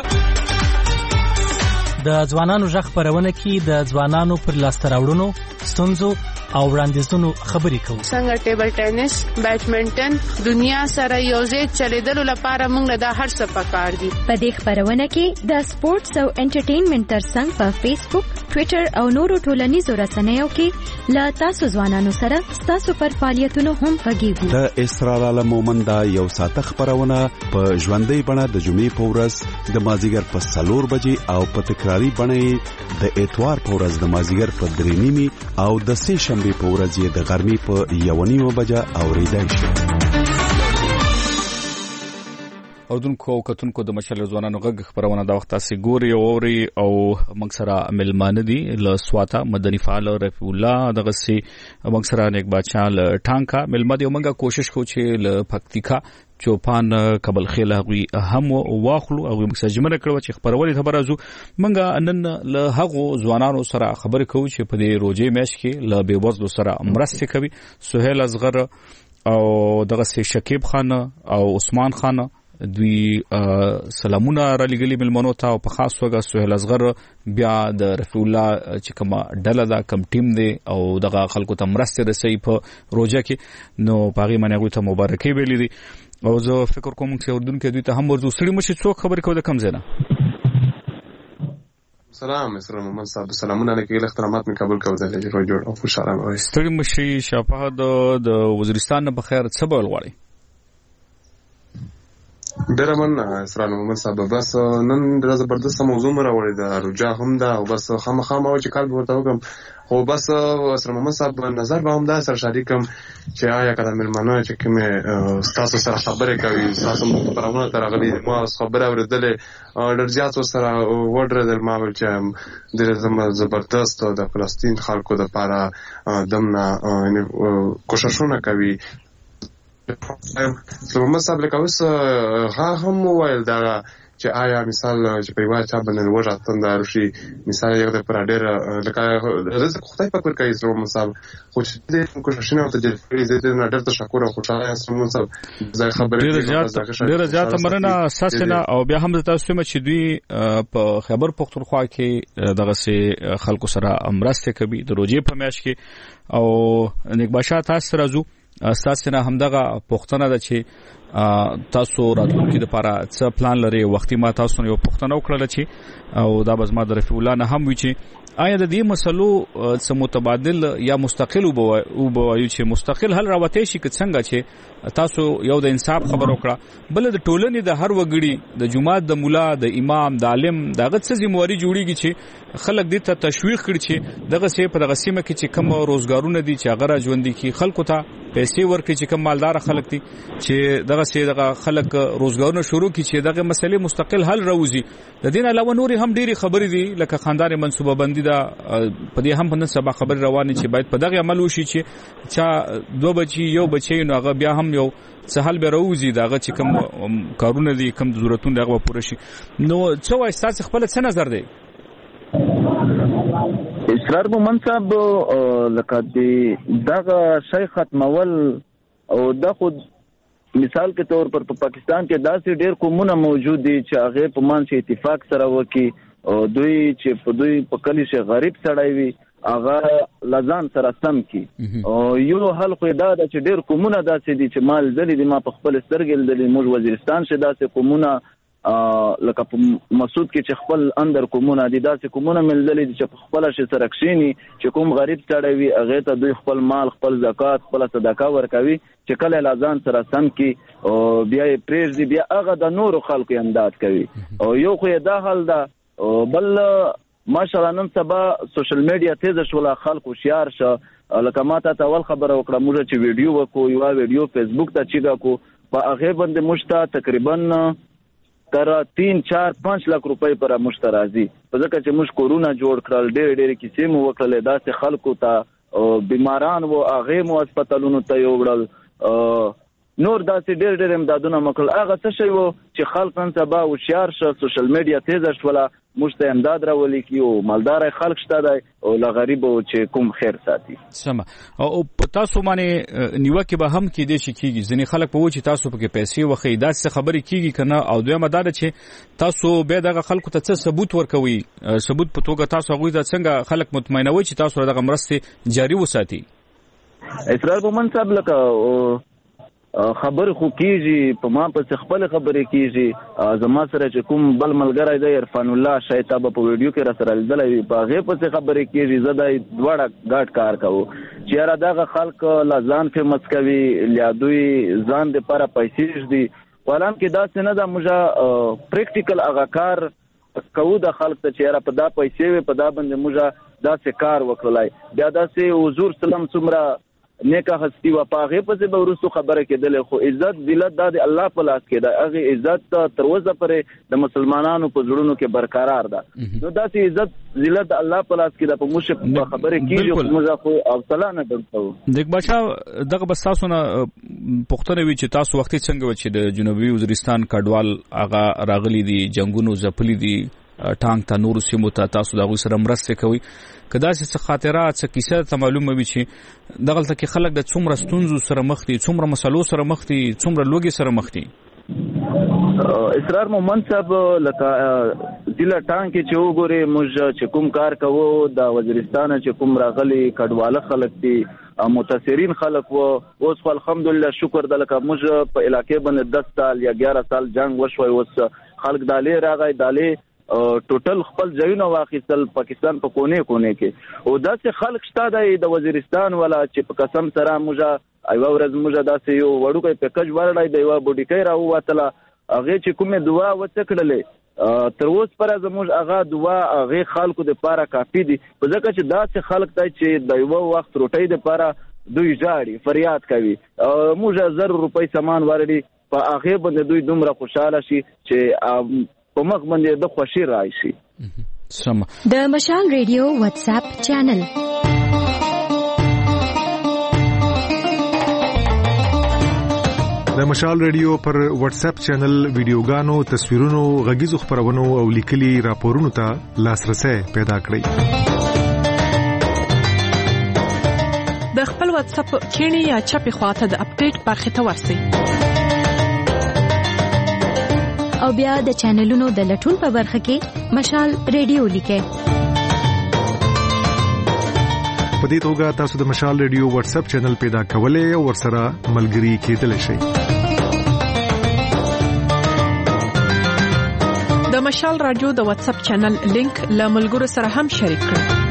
د ځوانانو ژغ پرونه کې د ځوانانو پر لاسته راوړنو ستونزو او وړاندیزونو خبرې کوو څنګه ټیبل ټینس بیډمنټن دنیا سره یوځای چلیدلو لپاره موږ له دا هر څه پکار دي په دې خبرونه کې د سپورتس او انټرټینمنټ ترڅنګ په فیسبوک ټوئیټر او نورو ټولنیزو رسنیو کې لا تاسو ځوانانو سره تاسو پر فعالیتونو هم غږیږو د اسرار عالم مومند یو ساعت خبرونه په ژوندۍ بڼه د جمعې په ورځ د مازیګر په څلور بجې او په تکرار تکراری بڼه د اتوار په ورځ د مازیګر په درې نیمې او د سې شنبې په ورځ یې د غرمې په یو نیمه بجه اوریدای شي. اوردونکو او کتونکو د مشال ځوانانو غږ خبرونه د وخت تاسو ګوري او اوري او موږ سره ملمانه دي ل سواتا مدني فعال رفیع الله دغه سي موږ سره نیک بادشاہ ل ټانکا ملمه دی موږ کوشش کوو چې ل پکتیکا چوپان قبل خیله غوي هم واخلو او موږ سجمنه کړو چې خبرونه خبره زو موږ نن له هغو ځوانانو سره خبرې کوو چې په دې روزي میش کې ل بي وزلو سره مرسته کوي. سهیل اصغر او دغه سي شکیب خان او عثمان خان دوی سلامونه را لګلي ملمنو ته او په خاص توګه سهیل اصغر بیا د رفیع الله چې کوم ډله دا کم ټیم دی او دغه خلکو ته مرسته رسي په روزه کې نو پاغي منغو ته مبارکي ویلي دي او زه فکر کوم چې اردن کې دوی ته هم ورزو سړي مشي څوک خبرې کوي د کم زنه. سلام اسره محمد صاحب سلامونه علیکم احترامات می قبول کوم د جوړ جوړ او خوشاله وای ستړي مشي شفاعت د وزیرستان په خیر څه بول غواړي. ډېر من اسره محمد صاحب بس نن د زبردست موضوع راوړی د روجا هم دا او بس خامخا ما چې کال ورته وکم خو بس اسره محمد صاحب نظر به هم دا سره شریکم چې آیا کله ملمنو چې کومه تاسو سره خبرې کوي تاسو په پرونه ترغلي ما خبره ورېدلې ډېر زیات سره وډر د ما چې د زم زبردست د فلسطین خلکو د لپاره دمنه کوششونه کوي. محمد صاحب لکه اوس ها هم وویل دا چې آیا مثال چې په یوه چا باندې وژه تنده راشي مثال یو د پر ډېر لکه رزق خدای پاک ورکوي اسره محمد صاحب خو چې دې کوششونه ورته جلب کړي زه دې نه ډېر تشکر او خوشحاله یم محمد صاحب زه خبرې ډېره زیاته مننه ستاسو نه او بیا هم تاسو چې دوی په خیبر پختونخوا کې دغه خلکو سره مرسته کوي د روزې په میاشت کې او نیک بادشاہ تاسو سره زو تاسو نه همدغه پښتنه ده چې تاسو راتلونکي لپاره څه پلان لري. وختي ما تاسو یو پښتنه وکړل چې او دا بزما د رفیع الله نه هم وی چې آیا د دې مسلو څه متبادل یا مستقل او بوایو چې مستقل حل راوته شي که څنګه چې تاسو یو د انصاف خبر وکړه بل د ټولنې د هر وګړي د جماعت د مولا د امام د عالم دغه څه ذمہواری جوړیږي چې خلک دې ته تشویق کړي چې دغه څه په دغه سیمه کې چې کوم روزګارونه دي چې هغه ژوند دي خلکو ته پیسې ورکړي چې کوم مالدار خلک دي چې دغه څه دغه خلک روزګارونه شروع کړي چې دغه مسلې مستقل حل راوځي. د دین علاوه نور هم ډېری خبرې دي لکه خاندار منصوبه بندي دا په دې هم په نن سبا خبر روانه چې باید په دغه عمل وشي چې چا دوه بچي یو بچي نو هغه بیا هم یو څه حل به راوځي دغه چې کوم کارونه دي کوم ضرورتونه دغه پوره شي. نو څه وایي تاسو خپل څه نظر دی؟ اسرار محمد صاحب لکه دغه شی ختمول او د خود مثال کے طور پر پاکستان کې داسې ډېر قومونه موجود دي چې هغه په مان چې اتفاق سره وکي او دوی چې په دوی په کلی شي غریب سړی وي هغه لزان سره سم کی او یو حل خو دا چې ډېر قومونه داسې دي چې مال ځلې دي ما په خپل سترګې لیدلې موږ وزیرستان شه داسې قومونه لکه په مسعود کې چې خپل اندر کومونه دي داسې کومونه ملدلې چې په خپل شي سره کښینی چې کوم غریب سړی وي هغه ته دوی خپل مال خپل زکات خپل صدقه ورکوي چې کله لازان سره سم کی او بیا پریز دی بیا هغه د نور خلکو امداد کوي او یو خو دا حل ده بل ماشاءالله نن سبا سوشل میډیا تیز شول خلکو شیار شه لکه ماته تاول خبر وکړه موږ چې ویډیو وکړو یو ویډیو فیسبوک ته چیګه کو په هغه باندې مشته تقریبا تر تین چار پانچ لک روپۍ پر مشترازي په ځکه چې موږ کورونا جوړ کړل ډېر ډېر کیسې مو وکړل داسې خلکو ته بیماران وو هغه مو هسپتالونو ته یوړل نور داسې ډېر ډېر امدادونه مکړل هغه څه شی وو چې خلک نن سبا هوښیار شه سوشل میډیا تیزه شوله موږ ته امداد راولي کی او مالدار خلک شته دی او له غریبو چې کوم خیر ساتي. سم او تاسو باندې نیوکه به هم کې دي چې کیږي ځنې خلک په و چې تاسو پکې پیسې وخی داسې خبرې کیږي کنه او دویمه دا ده چې تاسو به دغه خلکو ته څه ثبوت ورکوي ثبوت په توګه تاسو هغوی ته څنګه خلک مطمئنوي چې تاسو دغه مرستې جاري وساتي. اسرار بومن صاحب لکه خبر خو کیږي په ما په خپل خبرې کیږي زما سره چې کوم بل ملګری دی عرفان الله شاید په ویډیو کې را سره لیدلې په هغه په خبرې کیږي زه د دوړه ګاټ کار کوم چې را دغه خلک لزان فیمس کوي لیادوی ځان د لپاره پیسې دي ولهم کې دا څنګه د موږ پریکټیکل هغه کار کوو د خلک ته چې را په دا پیسې وي په دا باندې موږ داسې کار وکړلای بیا داسې حضور سلام څومره نیکه هستی و پاغه په به ورسو خبره کېدل خو عزت ذلت د الله په لاس کې ده هغه عزت تر اوسه پرې د مسلمانانو په زړونو کې برقرار ده نو داسې عزت ذلت الله په لاس کې ده په موږ خبره کېږي موږ خو حوصله نه درته دغه بچا دغه بس تاسو نه پښتنه وی چې تاسو وخت څنګه و چې د جنوبي وزیرستان کډوال هغه راغلي دي جنگونو زپلي دي ټانک ته نور سیمو ته تاسو دغه سره مرسته کوي کدا چې خاطرات څه کیسه ته معلومه وي چې دغلته کې خلک د څومره ستونزو سره مخ دي څومره مسلو سره مخ دي څومره لوګي سره مخ دي اسرار مومند صاحب لکه ضلع ټانک چې وګوري موږ چې کوم کار کوو د وزیرستان چې کوم راغلي کډواله خلک دي متاثرین خلک وو اوس خو الحمدلله شکر د لکه موږ په علاقې باندې دس سال یا ګیاره سال جنگ وشوي اوس خلک دالې راغی دالې ټوټل خپل ځایونه واخیستل پاکستان په کونه کونه کې او داسې خلک شته د وزیرستان ولا چې په قسم سره موږ ایو ورځ موږ داسې یو وړوکی پیکج ورړای دی وا بوډیکای راو وتله هغه چې کومه دعا وڅکړلې تر اوس پر زموږ هغه دعا هغه خلکو د پاره کافی دي په ځکه چې داسې خلک ته چې د یو وخت روټۍ د پاره دوی جاړي فریاد کوي موږ زر روپۍ سامان ورړي په هغه باندې دوی دومره خوشاله شي چې په مخ باندې د خوشي راشي سم د مشال ریډیو واتس اپ چینل د مشال ریډیو پر واتس اپ چینل ویډیوګانو تصویرونو غږیزو خبرونو او لیکلي راپورونو ته لاسرسي پیدا کړئ د خپل واتس اپ کینی یا چپی خواته د اپډیټ برخه ته ورسئ او بیا د چینلونو د لټون په برخه کې مشال ریډیو لیکه په دې توګه تاسو د مشال ریډیو واتس اپ چینل پیدا کولای او ورسره ملګري کېدلی شئ د مشال رادیو د واتس اپ چینل لینک له ملګرو سره هم شریک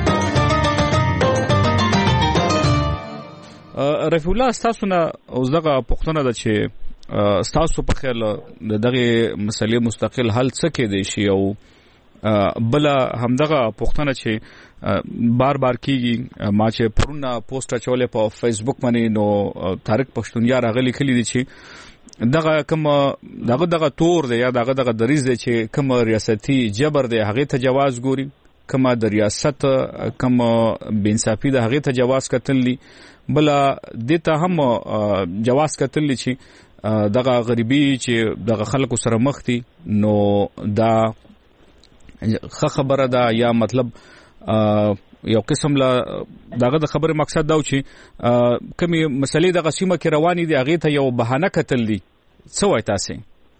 کړئ رفیع الله تاسو نه اوس دغه پوښتنه ده چې ستاسو په خیال د دغه مسلې مستقل حل څه کې دی شي او بل همدغه پوښتنه چې بار بار کیږي ما چې پرونه پوسټ چولې په فیسبوک باندې نو طارق پښتونیا راغلي کلی دي چې دغه کوم دغه دغه تور دی یا دغه دغه دریز دی چې کوم ریاستي جبر دی هغه ته جواز ګوري کوم د ریاست کوم بنصافي د هغه ته جواز کتلی بل دته هم جواز کتلی چې دغه غریبي چې دغه خلکو سره مخ دي نو دا ښه خبره ده یا مطلب یو قسم لا دغه د خبره مقصد دا و چې کمی مسلې د غسیمه کې رواني دي هغه ته یو بهانه کتل دي څه وای تاسو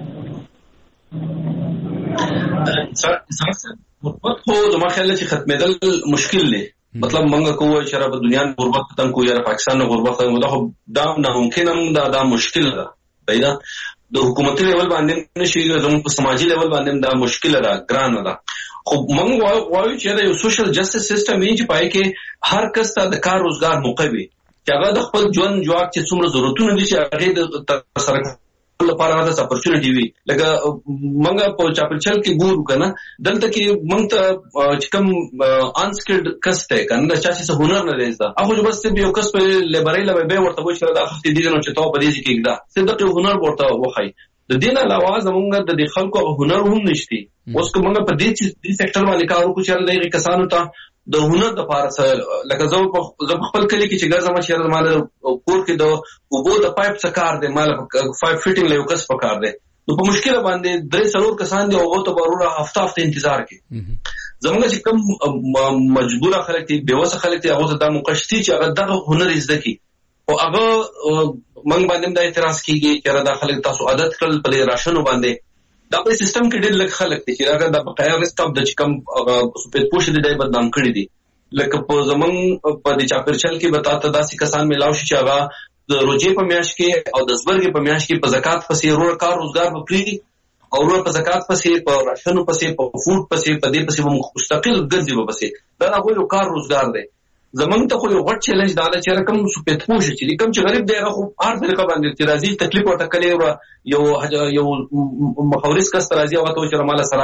غربت خو زما خیال چې ختمېدل مشکل دی مطلب منګه کوه چې را په دنیا غربت ختم کو یا پاکستان غربت ختم دا خو دا ناممکن هم دا دا مشکل ده پیدا د حکومتي لیول باندې نشي زموږ په سماجی لیول باندې دا مشکل ده ګران ده خو موږ وایو چې دا یو سوشل جسټس سیستم یې چې پای کې هر کس ته د کار روزګار موقع وي چې هغه د خپل ژوند جوړ چې څومره ضرورتونه دي چې هغه د سره لپاره د اپورچونټی وي لکه موږ په چاپلچل کې ګورو کنه دلته کې موږ ته چې کوم انسکلډ کس ته کنه چې څه هنر نه لري دا هغه بس یو کس په لیبرای له به ورته وښه دا خپل دي نو چې ته په دې کې دا څه د هنر ورته وخی د دې نه علاوه زموږ د خلکو هنر هم نشتی اوس کومه په دې سېکټر باندې کار وکړو چې دغه کسانو ته د هنر د پارسه لکه زه په خپل کلی کې چې ګرځم چې مال کور کې د وبو د پایپ څخه کار دی مال فایو فټینګ له یو کس په کار دی نو په مشکل باندې درې څلور کسان دی او ته ضروري هفته هفته انتظار کوي زموږ چې کوم مجبور خلک دي بیوسه خلک دي هغه د مقشتي چې هغه دغه هنر زده کی او هغه موږ باندې د اعتراض کیږي چې دا خلک تاسو عادت کړل په راشنو باندې دا په سیستم کې ډېر لږ خلک دي چې هغه د بقایا رستاب د چکم سپېد پوښ دي دای بدنام کړی دي لکه په زمون په د چاپرچل کې بتاته داسې کسان ملاو شي چې هغه د روجې په میاش کې او د زبرګ په میاش کې په زکات پسې ورو کار روزګار وکړي او ورو په زکات پسې په راشنو پسې په فوډ پسې په دې پسې مستقل ګرځي به پسې دا هغه یو کار روزګار دی زمونږ ته خو یو غټ چیلنج دا ده چې رقم سپېد پوښ چې کوم چې غریب دی هغه خو هر طریقه باندې چې راځي تکلیف ورته کړي یو یو مخاورس کس راځي او ته چې مال سره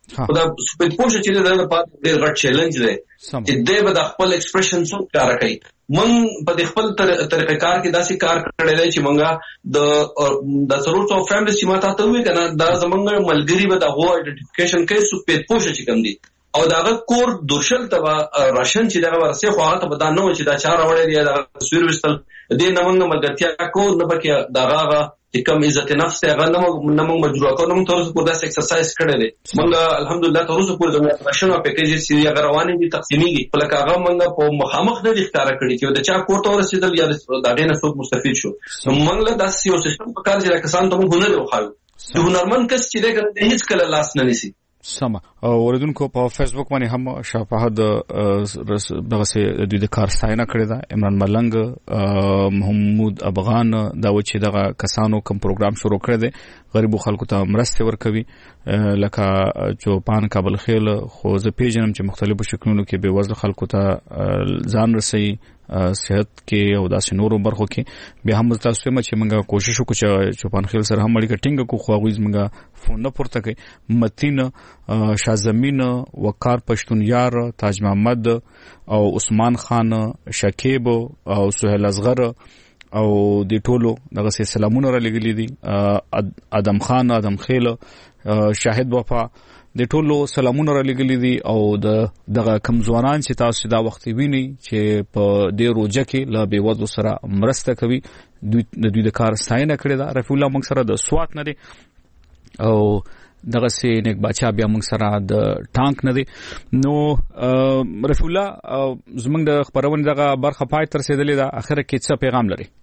دا سپیدپوش چې د لپاره ډېر غټ چیلنج دی چې دې به د خپل ایکسپریشن څو کار کوي. من په خپل طریقې کار کې داسې کار کړی دی چې مونږه د د ضرورت او فیملی چې ماته ته وی کنه دا زمونږ ملګری به د غو آئیډنټیفیکیشن کوي سپیدپوش چې کوم دي او داغه کور درشل ته راشن چې دغه ورسې خو هغه ته به دا نه و چې دا چا راوړی دی دا تصویر وستل دې نه مونږ ملګرتیا کو نه پکې دغه چې کوم عزت نفس هغه نه موږ مجبور کوو نو تر اوسه پورې داسې ایکسرسایز کړی دی. مونږ الحمدلله تر اوسه پورې د راشن او پیکیج چې هغه روانې دي تقسیمېږي په لکه هغه مونږ په مخامخ نه دي ښکاره کړي چې د چا کور ته ورسېدل یا د هغې نه څوک مستفید شو. نو مونږ له داسې یو سیستم په کار چې کسانو ته مونږ هنر وښایو د هنرمند کس چې دی که هېڅ کله لاس نه نیسي. سم اوریدونکو په فیسبوک باندې هم شفاهد دغه سي د دوی د کار ستاینه کړې ده. عمران ملنګ محمود افغان دا و چې دغه کسانو کوم پروګرام شروع کړی دی غریبو خلکو ته مرسته ورکوي لکه چوپان کابل خیل خو زه پیژنم چې مختلفو شکلونو کې به وزله خلکو ته ځان رسي صحت کې او داسې نورو برخو کې بیا هم تاسو هم چې موږ کوشش وکړو چې چوپان خیل سره هم اړیکه ټینګ کړو خو هغوی موږ فون نه پورته کوي. متین شازمین وقار پښتونیار تاج محمد او عثمان خان شکیب او سهیل اصغر او د ټولو دغه سلامونه را لګلې دي. ادم خان ادم خیل شاهد وفا د ټولو سلامونه را لګلې دي او د دغه کم ځوانان چې تاسو دا وخت ویني چې په دې روزه کې لا بیوزلو سره مرسته کوي د دوی د کار ستاینه کړې ده. رفیع الله موږ سره د سوات نه دی او دغه سي نیک بچا بیا موږ سره د ټانک نه دی. نو رفیع الله زموږ د خبرونه دغه برخه پای تر رسیدلې ده اخر کې څه پیغام لري؟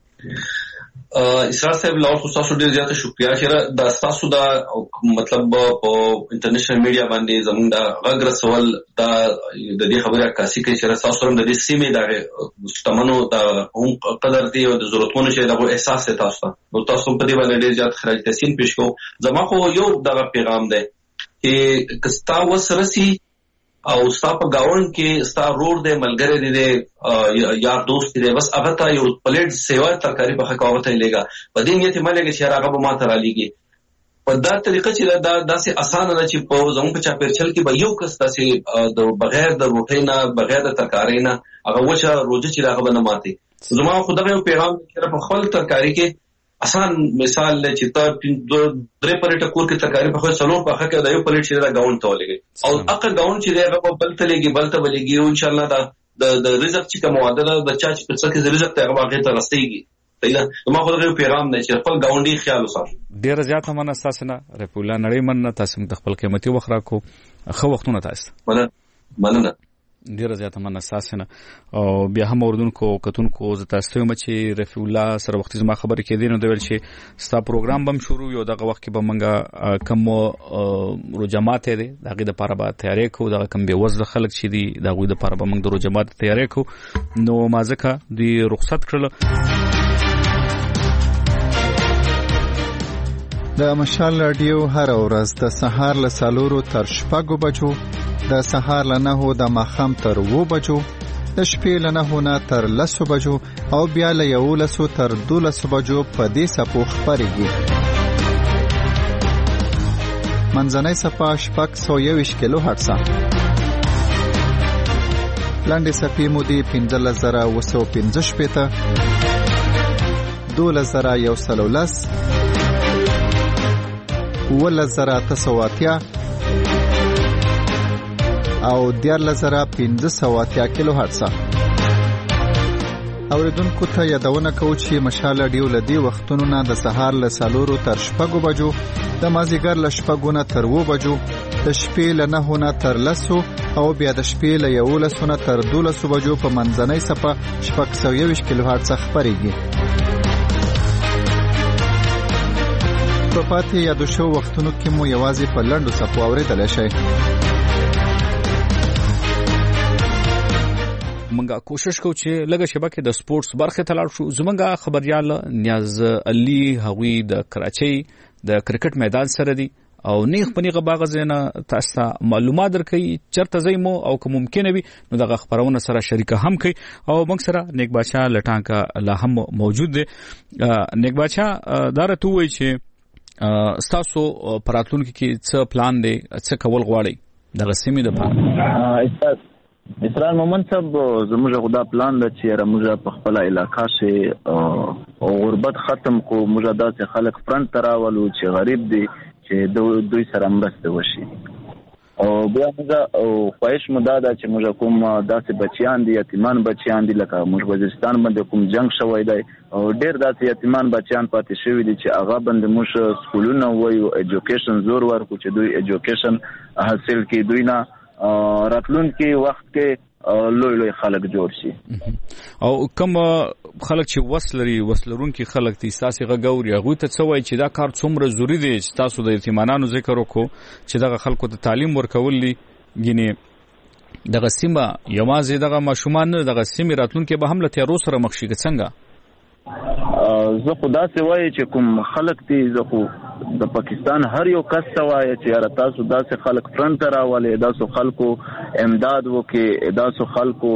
اسرار صاحب لاو تاسو ډیر زیاته شکریا چې دا تاسو دا مطلب په انټرنیشنل میډیا باندې زموږ دا غږ رسول دا د دې خبره عکاسي کوي چې تاسو هم د دې سیمې دا شتمنو دا هم قدر دی او د ضرورتونو چې دا احساس تاسو نو تاسو په دې باندې ډیر زیات خراج تحسین پیش کوو. زما خو یو دا پیغام دی چې کستا وسرسي او ستا په گاون کې ستا رور دی ملګری دی دی یار دوست دی بس هغه ته یو پلیټ سیوا ترکاری په خکاوه ته لګا په دې نیت ملګری چې هغه به ما ته را لګي په دا طریقه چې دا داسې اسانه نه چې په زموږ په چاپیرچل کې به یو کس داسې د بغیر د روټۍ نه بغیر د ترکاری نه هغه وچه روزه چې هغه به نه ماتي. زما خو دغه یو پیغام چې په خپل ترکاری کې آسان مثال چې تا درې پلیټه کور کې ترکاری په خو څلور په خکه دا یو پلیټ چې دا گاون ته ولګي او اقا گاون چې دا په بل ته لګي بل ته ولګي او ان شاء الله دا د رزق چې کوم واده دا بچا چې په څه کې رزق ته هغه ته رسېږي. دا ما خو دغه پیغام دی چې خپل گاونډي خیال وساتئ. ډیر زیات مننه تاسو نه رفیع الله نړۍ مننه تاسو د خپل قیمتي وخت راکو خو وختونه تاسو مننه مننه ډیر زیات مننه تاسو نه او بیا هم اوردونکو کتونکو زه تاسو یم چې رفیع الله سره وخت زما خبرې کې دي نو د ویل چې ستا پروګرام بم شروع یو دغه وخت کې به منګه کوم روجمات دي دغه د لپاره به تیاری کوو دغه کوم به وزله خلک چې دي دغه د لپاره به منګه د روجمات تیاری کوو نو ما ځکه دی رخصت کړل. د مشال رادیو هر ورځ د سهار له څلورو تر شپږو بجو د سهار له نهو د ماښام تر اوو بجو د شپې له نهو نه تر لسو بجو او بیا له یولسو تر دولسو بجو په دې څپو خپرېږي. منځنۍ څپه شپږ سوه یوویشت کیلو هرټزه لنډې څپې مودې پنځلس زره اوه سوه پنځه شپېته دولس زره یو سل او لس اوولس زره اته سوه اتیا او دیارلس زره پنځه سوه اتیا کیلو هرټزه. اوریدونکو ته یادونه کوو چې مشال رادیو له دې وختونو نه د سهار له څلورو تر شپږو بجو د مازدیګر له شپږو نه تر اوو بجو د شپې له نهو نه تر لسو او بیا د شپې له یولسو نه تر دولسو بجو په منځنۍ څپه شپږ سوه یوویشت کیلو هرټزه خپرېږي. په پاتې یادو شو وختونو کې مو یوازې په لنډو څپو اورېدلی شئ. منګه کوشش کوو چې لږه شبکه د سپورتس برخه ته لاړ شو. زمونږه خبريال نیاز علي هغوی د کراچۍ د کرکټ میدان سره دي او نیغ پنیغه باغزنه تاسو معلومات درکې چرته زېمو او که ممکن وي نو دغه خبرونه سره شریک هم کوي او موږ سره نیک بادشاہ لټانکا لا هم موجود دی. نیک بادشاہ دا راته وایي چې تاسو پراتلونکو کې څه پلان دی څه کول غواړئ دغه سیمې لپاره؟ اسرائیل مومن صاحب زموږ خدا پلان ده چې موږ په خپل علاقہ کې غربت ختم کو موږ داسې خلک فرنٹ تراولو چې غریب دي چې دوی سره مرسته وشي او بیا موږ خواهش مو دا ده چې موږ کوم داسې بچیان دي یتیمان بچیان دي لکه موږ وزیرستان باندې کوم جنگ شوی دی او ډېر داسې یتیمان بچیان پاتې شوي دي چې هغه باندې موږ سکولونه وایو ایجوکیشن زور ورکو چې دوی ایجوکیشن حاصل کړي دوی نه راتلونکي وخت کې لوی لوی خلک جوړ شي. او کوم خلک چې وسلري وسلرونکي خلک دي تاسو غوړي هغه ته څه وایي چې دا کار څومره ضروری دی چې تاسو د یتیمانو ذکر وکړو چې دغه خلکو ته تعلیم ورکول دي ګینه دغه سیمه یوازې دغه ماشومان نه دغه سیمه راتلونکي به هم له تیارو سره مخ شي څنګه؟ زه خو داسې وایي چې کوم خلک دي زه خو د پاکستان هر یو کس ته وایي چې یاره تاسو داسې خلک فرنټ ته راولئ داسو خلکو امداد وکړئ داسو خلکو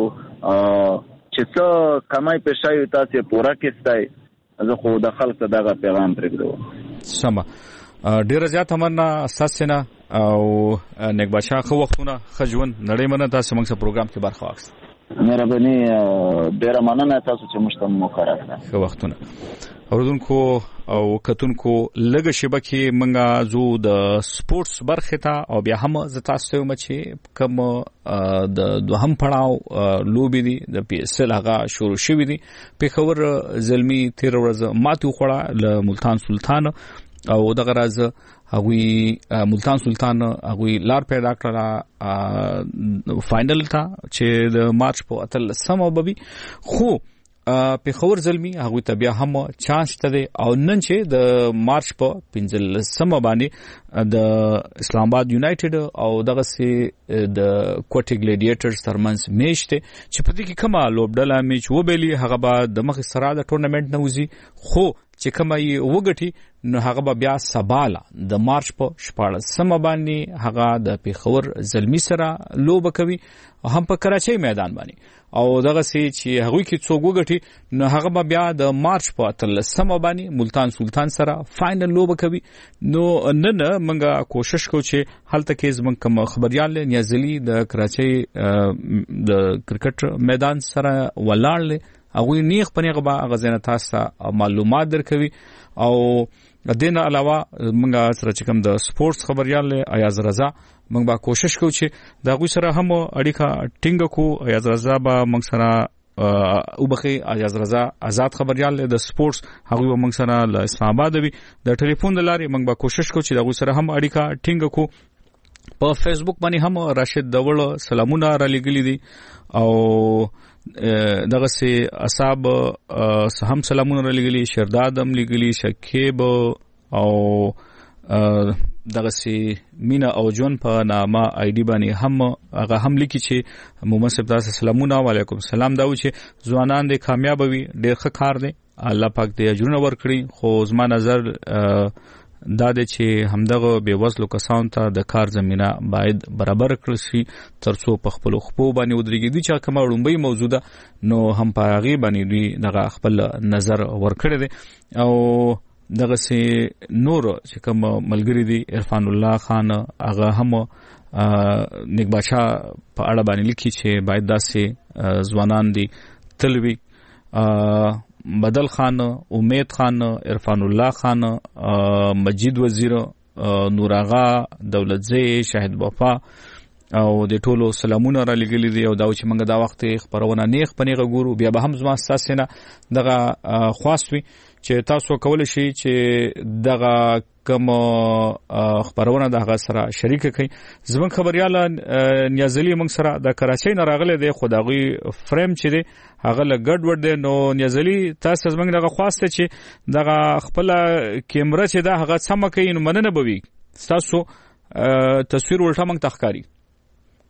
چې څه کمای پیشه وي تاسو یې پوره کړئ. زه خو د خلک ته دغه پیغام پرېږدم. سمه ډېره زیاته مننه ستاسو نه او نیک بادشاه ښه وختونه ښه ژوند نړۍ مننه تاسو موږ سره پروګرام کې برخه واخیسته. مهرباني ډېره مننه تاسو چې موږ ته مو کړه. ښه وختونه اوردونکو او کتونکو لږه شیبه کې منګه زو د سپورتس برخه ته او بیا هم ز تاسو ته چې کوم د دوهم پړاو لوبي دي د پی اس ال هغه شروع شوی دي. پیښور زلمی تیر ورځ ماتو خوړه ل ملتان سلطان او دغه راز هغوی ملتان سلطان هغوی لار پیدا کړه فائنل ته چې د مارچ په اتل سم وبوي خو پیښور زلمی هغوی ته بیا هم چانس ته او نن چې د مارچ په پنځل سم باندې د اسلام آباد یونایټډ او دغه سي د کوټي ګلیډیټرز ترمنځ میچ ته چې په دې کې کومه لوبډله میچ وبېلی هغه به د مخ سره د ټورنمنت نه وځي خو چې کومه یې وګټي نو هغه به بیا سباله د مارچ په شپاړس سم باندې هغه د پیښور زلمی سره لوب کوي هم په کراچۍ میدان باندې او دغه سي چې هغوی کې څوک وګټي نو هغه به بیا د مارچ په اتلس سم باندې ملتان سلطان سره فائنل لوب کوي. نو نن موږ کوشش کوو چې هلته کې زموږ کوم خبريال نیازلي د کراچۍ د کرکټ میدان سره ولاړ هغوی نیغ پنیغه به غزنه تاسو معلومات درکوي او دین علاوه موږ سره چې کوم د سپورتس خبريال ایاز رضا موږ به کوشش کوو چې دا غوي سره هم اړیکه ټینګ کو ایاز رضا به موږ سره او بخي ایاز رضا آزاد خبريال د سپورتس هغه به موږ سره له اسلام آباد وي د ټلیفون د لارې موږ به کوشش کوو چې دا غوي سره هم اړیکه ټینګ کو. په فیسبوک باندې هم راشد دول سلامونه را لګلی دي او دغه سي اصحاب هم سلامونه را لګلی شرداد هم لګلی شکیب او دغه سي مینا او جون په نامه آی ډی باندې هم هغه هم لیکي چې محمد صاحب تاسو سلامونه وعلیکم سلام دا و چې ځوانان دې کامیاب وي ډېر ښه کار دی الله پاک دې اجرونه ورکړي خو زما نظر دا د چې همدغه بیوزلو کسانو ته د کار زمينه باید برابر کړل شي ترڅو په خپل خپو باندې ودرېږي دوی چې کومه وړومبۍ موجوده نو هم په هغه باندې دوی دغه خپل نظر ورکړي دي او دغه سي نور چې کوم ملګری دي عرفان الله خان هغه هم نیک بادشاه په اړه باندې لیکي چې باید داسې ځوانان دي تلوي بدل خان امید خان عرفان الله خان مجید وزیر نور آغا دولتزی شاهد وفا او د ټولو سلامونه را لګلې دي او دا چې موږ دا وخت خبرونه نیخ پنیغه ګورو بیا به هم زما اساسینه دغه خواستوي چې تاسو کول شي چې دغه کوم خبرونه دغه سره شریک کړئ. زمون خبريال نیازلی موږ سره د کراچۍ نه راغله دی خدایي فریم چې دی هغه له ګډ وډ دی نو نیازلی تاسو زمونږ دغه خواسته چې دغه خپل کیمرا چې دا هغه سم کوي نو مننه بوي تاسو تصویر ورته موږ تخکاری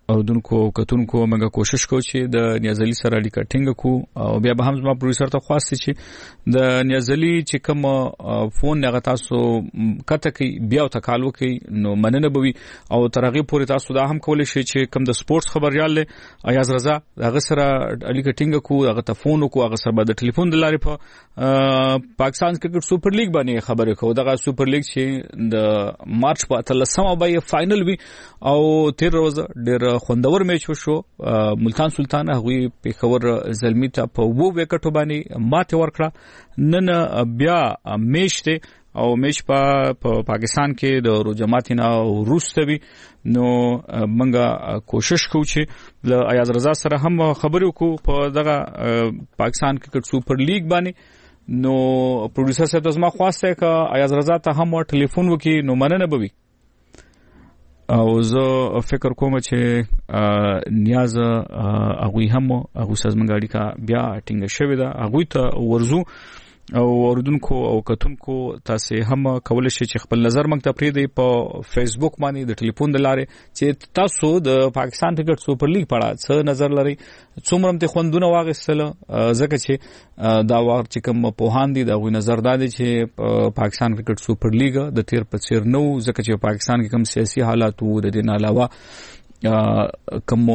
اوردونکو کتونکو موږ کوشش کوو چې د نیازلي سره اړیکه ټینګ کړو او بیا به هم زما پروډوسر ته خواست چې د نیازلي چې کوم فون هغه تاسو کته کې بیا ته کال وکړي نو مننه بوي او ترغه پورې تاسو دا هم کولای شئ چې کوم د سپورتس خبريال له ایاز رضا هغه سره اړیکه ټینګ کړو هغه ته فون وکړو هغه سره د ټلیفون د لارې په پاکستان کرکټ سپر لیګ باندې خبرې کوو دغه سپر لیګ چې د مارچ په اتلسمه باندې فائنل وي او تیر روز ډېر خوندور میچ وشو ملتان سلطان هغه پیښور زلمی ته په وو وکټو باندې ماته ورکړه نن بیا میچ ته او میچ په پا پاکستان کې د روجماتینا روستوي نو منګه کوشش کوو چې ل ایاز رضا سره هم خبرې وکړو په دغه پاکستان کرکټ سپر لیګ باندې نو پروډوسر صاحب زما خواسته ک ایاز رضا ته هم ټلیفون وکي نو مننه بوي او زه فکر کوم چې نیاز هغه هم هغه سازمنګاړي کا بیا ټینګ شوی دا هغه ته ورزو او اوردونکو او کتونکو تاسو هم کولای شئ چې خپل نظر موږ ته پریږدئ په فیسبوک باندې د ټلیفون د لارې چې تاسو د پاکستان کرکټ سپر لیګ په اړه څه نظر لرئ څومره ته خوندونه واغستل ځکه چې دا وار چې کوم په هان دي دا غوي نظر دادي چې پاکستان کرکټ سپر لیګ د تیر په څیر نو ځکه چې پاکستان کې کوم سیاسي حالات وو د دې علاوه کوم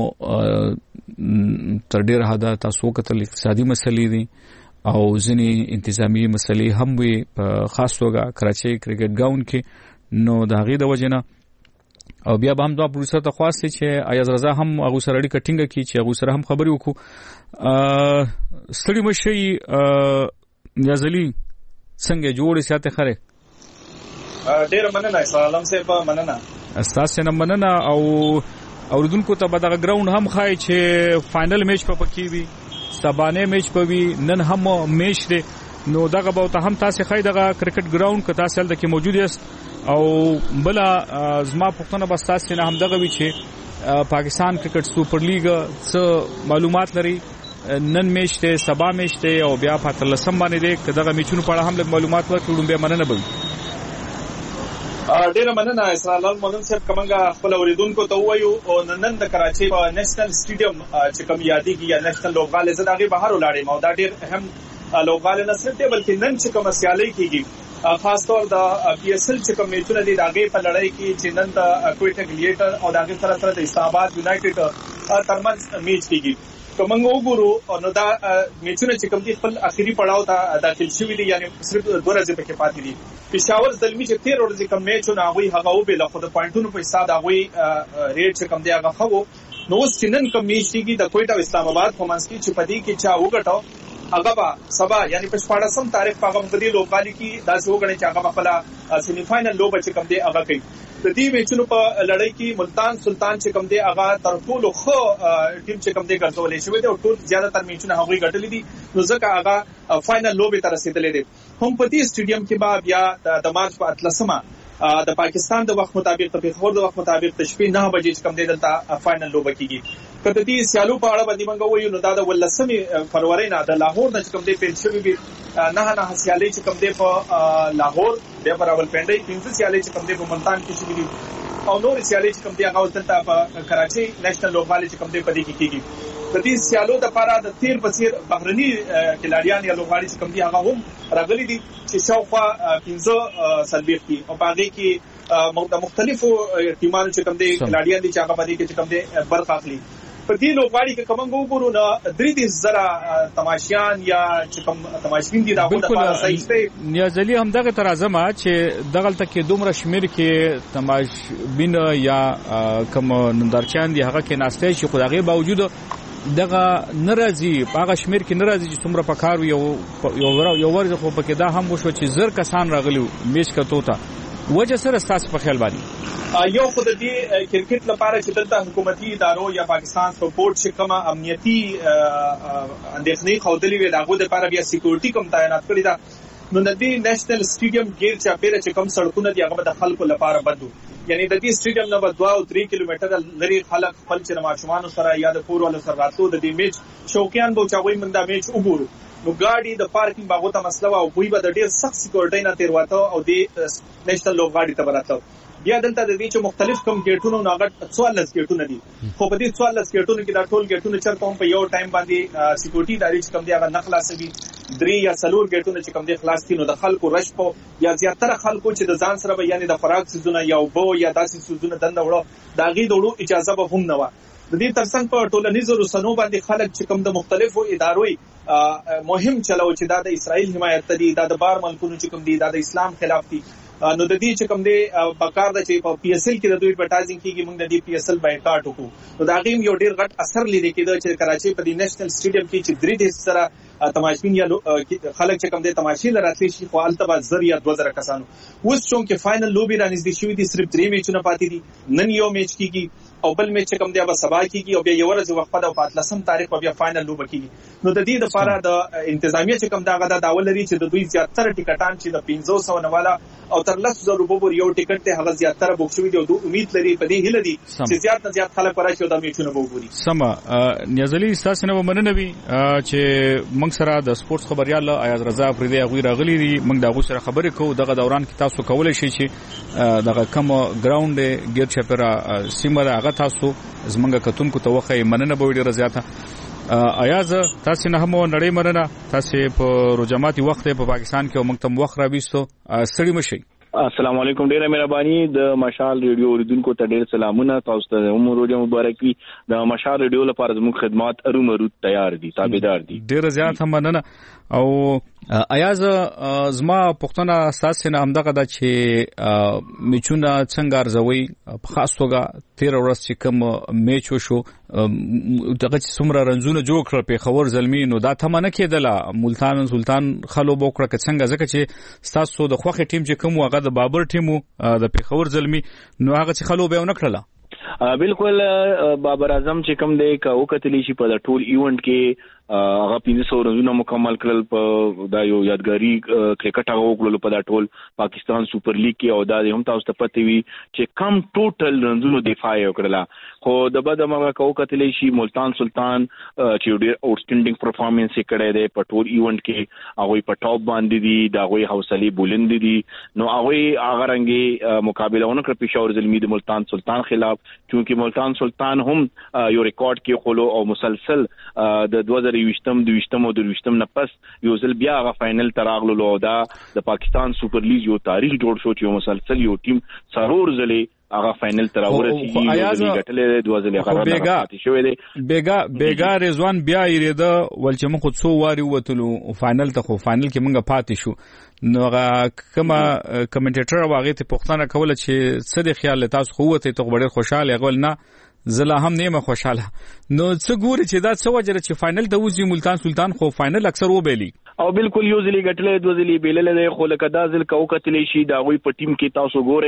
تر ډیر حدا تاسو کتل اقتصادي مسلې دي او ځنی انتظامی مسلې هم وي په خاص توګه کراچي کرکټ ګراوند کې نو د هغې د وجنه او بیا به هم دا پروډوسر ته خواسته چې ایاز رضا هم هغه سره اړیکه ټینګه کړي چې هغه سره هم خبرې وکړو ستړي مشي نیازلي څنګه جوړې ساته خره ډیر مننه سلام صاحب مننه استاد سره مننه او اوردونکو ته به دا ګراوند هم خای چې فائنل میچ په پکې وي سبانه میچ په وی نن هم میچ دی نو دغه به ته هم تاسو خای دغه کرکټ ګراوند که تاسو هلته کې موجود یاست او بل زما پښتنه بس تاسو نه هم دغه وی چې پاکستان کرکټ سپر لیګ څه معلومات لري نن میچ دی سبا میچ دی او بیا په تلسم باندې دی که دغه میچونو په اړه هم لږ معلومات ورکړم بیا مننه بوي ډیر مننه اسرائیل مولن صاحب کومه خپل اوریدونکو ته وایو او نن د کراچي په نېشنل سټیډیم چې کوم یادېږي یا نېشنل لوبغاله زداغي بهر ولاړې مو دا ډیر اهم لوبغاله نه صرف دی بلکې نن چې کوم سیالي کیږي خاص طور د پی ایس ایل چې کوم میچونه دي داغه په لړۍ کې چې نن د کوټه ګلیټر او داغه سره سره د اسلام آباد یونایټډ ترمنځ میچ کیږي کومنګ وګورو نو دا میچونه چې کوم دي خپل اخیری پړاو ته داخل شوی دي یعنی صرف دوه ورځې پکې پاتې دي پېښور زلمی چې تیر ورځې کوم میچونه هغه هغه او بل خو د پوینټونو په حساب هغه ریټ چې کوم دی هغه خو نو سنن کوم میچ کیږي د کوټه او اسلام آباد په منځ کې چې پدې کې چا وګټو هغه با سبا یعنی په شپږم تاریخ په هغه مدي لوبغالي کې دا څو غړي چې هغه خپل سیمی فائنل لوب چې کوم دی هغه کوي د دې میچونو په لړۍ کې ملتان سلطان چې کوم دی هغه تر ټولو خو ټیم چې کوم دی ګرځولې شوی دی او ټول زیاته تر میچونه هغه ګټلې دي نو ځکه هغه فائنل لوب ته رسیدلې دي هم په دې سټیډیم کې با بیا د مارچ په اتلسمه د پاکستان د وخت مطابق د پیښور د وخت مطابق د شپې نه بجې چې کوم دی دلته فائنل لوب کیږي کله دې سیالو په اړه باندې موږ وایو نو دا د ولسمې فروری نه د لاهور د کوم دی پیل شوی وي نه نه سیالي چې کوم دی په لاهور د راولپنډي پنځه سیالي چې کوم دی په ملتان کې شوی دي او نور سیالي چې کوم دی هغه دلته په کراچي نېشنل لوبغالي چې کوم دی په دې کې کیږي د دې سیالو د لپاره د تیر بصیر بهرني کلاریان یا لوبغالي چې کوم دی هغه هم راغلي دي چې شاوخوا پنځه سلبیخ دي او باغې کې د مختلفو ټیمانو چې کوم دی کلاریان دي چې هغه باندې چې کوم دی برخه اخلي په دې لوبغالي کې کوم وګورو نه درې دي زره تماشیان یا چې کوم تماشبین دي دا د لپاره صحیح دی نیازلي هم دغه تر اعظم چې دغه تل کې دومره شمیر کې تماشبین یا کوم نندارچیان دي هغه کې ناشته شي خو هغه باوجود دغه ناراضي هغه شمیر کې ناراضي چې څومره پکار یو یو یو ورځ خو پکې دا هم وشو چې زر کسان راغلي میچ کتو ته وجه سره تاسو په خیال باندې یو خود دې کرکټ لپاره چې دلته حکومتي ادارو یا پاکستان سپورټ چې کومه امنیتي اندېښنې خوندلې وي داغه لپاره بیا سکیورټي کوم تعینات کړی دا نو د دې نېشنل سټیډیم ګیر چې پیره چې کوم سړکونه دي هغه د خلکو لپاره بدو یعنی د دې سټیډیم نه دوه او درې کیلومتره لري خلک خپل چې ماشومان سره یا د کور ول سره راتلو د دې میچ شوقیان به چاوي من دا میچ وګورو نو ګاډي د پارکینګ باغو ته مسله او وی به د ډیر سخت سکیورټي نه تیر وته او د نېشنل لوبغاړي ته براته بیا دلته د دې چې مختلف کم گیټونو ناغټ څوارلس گیټونه دي خو په دې څوارلس گیټونو کې دا ټول گیټونه چرته هم په یو ټایم باندې سکیورټي داري چې کم دی هغه نه خلاصوي درې یا څلور گیټونه چې کم دی خلاص کینو د خلکو رش په یا زیاتره خلکو چې د ځان سره به یعنی د خوراک سيزونه یا وبو یا داسې سيزونه دنده وړو دا غي د وړو اجازه به هم نه و د دې ترڅنګ په ټولنیزو رسنیو باندې خلک چې کوم د مختلفو ادارو مهم چلو چې دا د اسرائیل حمایت دي دا د بار ملکونو چې کوم دي دا د اسلام خلاف دي نو د دې چې کوم دی بکار د چې په پی ایس ایل کې د دوی اډورټایزینګ کیږي موږ د دې پی ایس ایل بایکاټ وکړو نو دا غیم یو ډیر غټ اثر لیدل کېده چې کراچي په دې نېشنل سټیډیم کې چې درې د سره تماشبین یا خلک چې کوم دی تماشې لراتلی شي خو البته زر یا دوه زره کسانو اوس چون کې فائنل لوبي رانږدې شوې دي صرف درې میچونه پاتې دي نن یو میچ کیږي او بل میچ کوم دی به سبا کیږي او بیا یو ورځ وقفه د پاتلسم تاریخ په بیا فائنل لوب کیږي نو د دې لپاره د انتظامیه چې کوم دا غدا داول لري چې د دوی زیاتره ټیکټان چې د پنځه سوه نه والا او تر لس زره روپو یو ټیکټ ته هغه زیاتره بوک شوی دی او دوی امید لري په دې هله دي چې زیات نه زیات خلک پرای شي د میچونه وګوري سم نیازلی تاسو نه ومننه وي چې موږ سره د سپورتس خبريال ایاز رضا فریدی غوی راغلی دي موږ دغه سره خبرې کوو دغه دوران کې تاسو کولای شئ چې دغه کوم ګراوند ګیر چپرا سیمه هغه تاسو زمونږ کتونکو ته وخی مننه به ډیره زیاته ایاز تاسو نه هم نړۍ مننه تاسو په روجماتي وخت په پاکستان کې موږ تم وخت راويستو سړی مشي السلام علیکم ډیره مهرباني د مشال ریډیو اوریدونکو ته ډیر سلامونه تاسو ته عمر روزه مبارک وي د مشال ریډیو لپاره زموږ خدمات ارومرو تیار دي تابعدار دي ډیر زیات هم مننه او ایاز زما پښتنه اساس نه همدغه د چې میچونه څنګه ارزوي په خاص توګه تیر ورځ چې کوم میچ وشو دغه چې څومره رنزونه جوړ کړ په خبر زلمی نو دا ثمنه کېدله ملتان سلطان خلو بوکړه څنګه ځکه چې تاسو د خوخه ټیم چې کوم هغه د بابر ټیمو د پیښور زلمی نو هغه چې خلو به ونکړه بالکل بابر اعظم چې کوم دی کا وکتلی شي په ټول ایونت کې هغه پنځه سوه رنونه مکمل کړل په دا یو یادګاری کرکټ هغه وکړل په دا ټول پاکستان سپر لیګ کې او دا هم تاسو ته پته وي چې کم ټوټل رنونو دفاع وکړه خو د بده مرغه کو کتلی شي ملتان سلطان چې ډیر اوټسټینډینګ پرفارمنس کړی دی په ټول ایونت کې هغه په ټاپ باندې دي دا هغه حوصله بلند دي نو هغه هغه رنګي مقابله ونه کړ پېښور زلمی د ملتان سلطان خلاف چونکی ملتان سلطان هم یو ریکارډ کې خلو او مسلسل د دوه زره وشتم د وشتم او د وشتم نه پس یو ځل بیا هغه فائنل تراغلو دا د پاکستان سپر لیګ یو تاریخ جوړ شو چې یو مسلسل یو ټیم سرور زلې هغه فائنل تراورسي یو غټلې دوه ځله هغه راځي شوې دي بیګا بیګا رضوان بیا یریده ول چې موږ څو واری وتلو فائنل ته خو فائنل کې موږ پاتې شو نو هغه کما کمنټیټر واغې ته پښتنه کوله چې څه د خیال تاسو خو ته ته ډېر خوشاله غول نه زله هم نیمه خوشاله نو څه ګوري چې دا څه وجره چې فائنل ته وځي ملتان سلطان خو فائنل اکثر و بیلی او بالکل یو ځلی غټلې دوه ځلی بیللې خو لکه دا ځل کو کتلې شي دا غوي په ټیم کې تاسو ګوره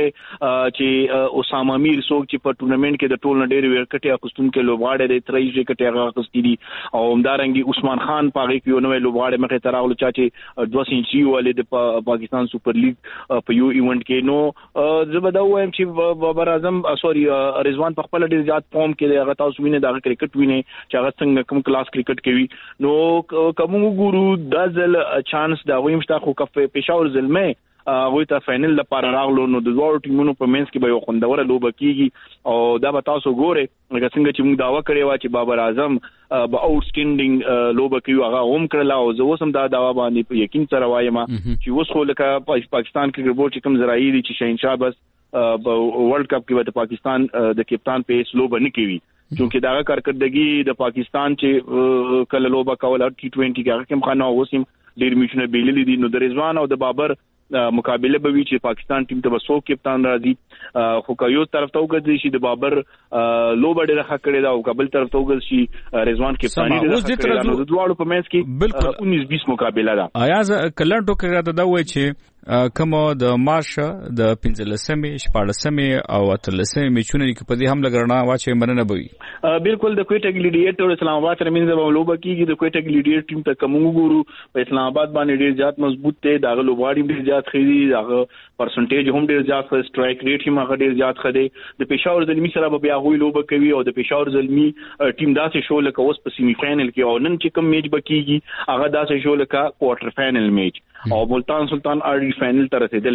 چې اسامه امیر څوک چې په ټورنمنت کې د ټول نډیر ورکټي اخستون کې لوبغاړي د ترې ورکټي هغه اخستې دي او همدارنګي عثمان خان پاغي کې یو نوې لوبغاړي مخه تراغلو چې دوه سنچري ولې د پاکستان سپر لیګ په یو ایونت کې نو زبدا وایم چې بابر اعظم سوري رضوان په خپل ډیر زیات فارم کې هغه تاسو وینئ دا کرکټ وینئ چې هغه څنګه کوم کلاس کرکټ کوي نو کوم ګورو د ځل چانس دا ویم شته خو کف پېښور زلمه غوي ته فائنل لپاره راغلو نو د دوه ټیمونو په منځ کې به یو خوندوره لوبه کیږي او دا به تاسو ګوره لکه څنګه چې موږ داوا کړې و چې بابر اعظم به اوټسټینډینګ لوبه کوي هغه هم کړل او زه اوسم دا داوا باندې په یقین سره وایم چې اوس خو لکه پاکستان کرکټ بورډ چې کوم زراعي دي چې شاهنشاه بس ورلد کپ کې د پاکستان د کپتان په سلوب نه کوي چونکه دا کارکردګي د پاکستان چې کله لوبه کول ټي ټوئنټي کې هغه کوم خانه اوسم ډیر میشنه بیللی دي نو د رضوان او د بابر مقابله به وی چې پاکستان ټیم ته وسو کپتان راځي خو که یو طرف ته وګورئ چې د بابر لوبه ډېره ښه کړې ده او قبل طرف ته وګورئ چې رضوان کپتانی ډېره ښه کړې ده نو د دواړو په منځ کې بالکل انیس بیس مقابله ده ایاز کلن ټوکر راته دا وایي چې کوم د مارش د پنځلسمې شپاړسمې او اتلسمې میچونه کې په دې هم لګرنا واچې مرنه بوي بالکل د کوټه ګلیډیټر اسلام آباد سره منځ به لوبه کیږي د کوټه ګلیډیټر ټیم ته کوم ګورو په اسلام آباد باندې ډیر زیات مضبوط دی دا لوبغاړي ډیر زیات خېدي دا پرسنټیج هم ډیر زیات دی سټرایک ریټ هم هغه ډیر زیات خدي د پېښور زلمی سره به بیا غوي لوبه کوي او د پېښور زلمی ټیم داسې شو لکه اوس په سیمی فائنل کې او نن چې کوم میچ بکیږي هغه داسې شو لکه کوارټر فائنل میچ او ملتان سلطان اړي فائنل ته رسیدلې دی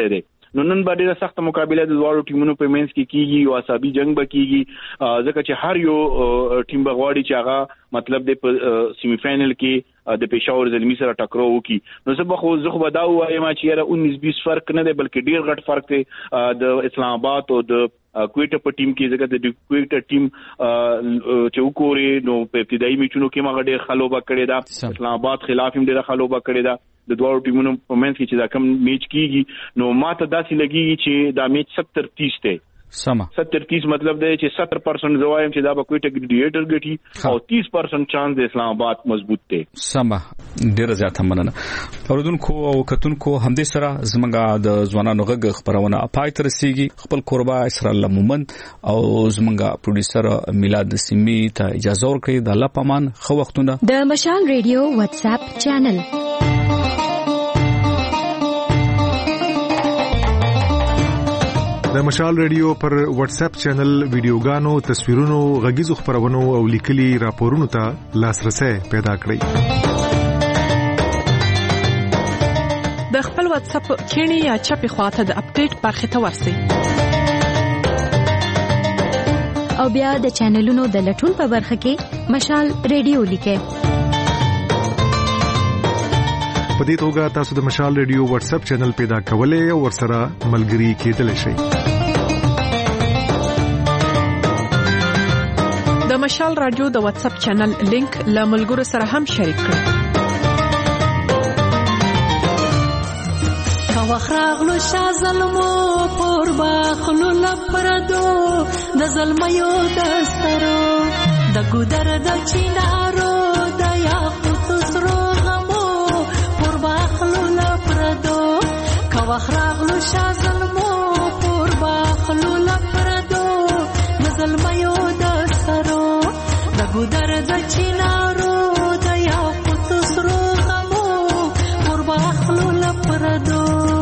نو نن به ډیره سخت مقابله د دواړو ټیمونو په منځ کې کیږي او عصبي جنگ به کیږي ځکه چې هر یو ټیم بغواړي چې هغه مطلب د سیمی فائنل کې د پېښور زلمی سره ټکرو وکي. نو زه به خو زه خو دا وایم چې یاره انیس بیس فرق نه دی بلکې ډیر غټ فرق دی د اسلام آباد او د کویټه په ټیم کې ځکه د کویټه ټیم چې وکوري نو په ابتدایي میچونو کې ما ډیر خلوبه کړې ده، اسلام آباد خلاف هم ډیر خلوبه کړې ده د دوه ټیمونو په منځ کې چې دا کم میچ کیږي. نو ماته داسې لګیږي چې دا میچ ستر تیس دی. سما ستر تیس مطلب دی چې ستر پرسنټ زوایم چې دا به کویټه ګریډیټر ګټي او تیس پرسنټ چانس د اسلام آباد مضبوط دی. سما ډیر زیات مننه. اوردونکو او کتونکو همدې سره زمونږه د ځوانانو غږ خبرونه پای تر رسیږي. خپل قربا اسرائیل مومند او زمونږه پروډوسر میلاد سیمی ته اجازه ورکړئ. د الله پامان خو وختونه د مشال ریډیو واتس اپ چینل د مشال ریډیو پر واتس اپ چینل ویډیوګانو، تصویرونو، غږیزو خبرونو او لیکلي راپورونو ته لاسرسي پیدا کړئ. د خپل واتس اپ کینی یا چپی خواته د اپډیټ برخه ته ورسئ او بیا د چینلونو د لټون په برخه کې مشال ریډیو لیکئ. په دې توګه تاسو د مشال ریډیو واتس اپ چینل پیدا کولای او ورسره ملګري کېدلی شئ. د مشال رادیو د واتس اپ چینل لینک له ملګرو سره هم شریک کړئ. کا وخراغلو شازلمو پر باخلو لپردو د زلمیو دسترو د ګودر د چینارو د یاقوت سرو غمو پر باخلو لپردو کا وخراغلو شازلمو پر باخلو لپردو د زلمیو دسترو د ګودر د چینارو د یاقوت سرو غمو پر باخلو لپردو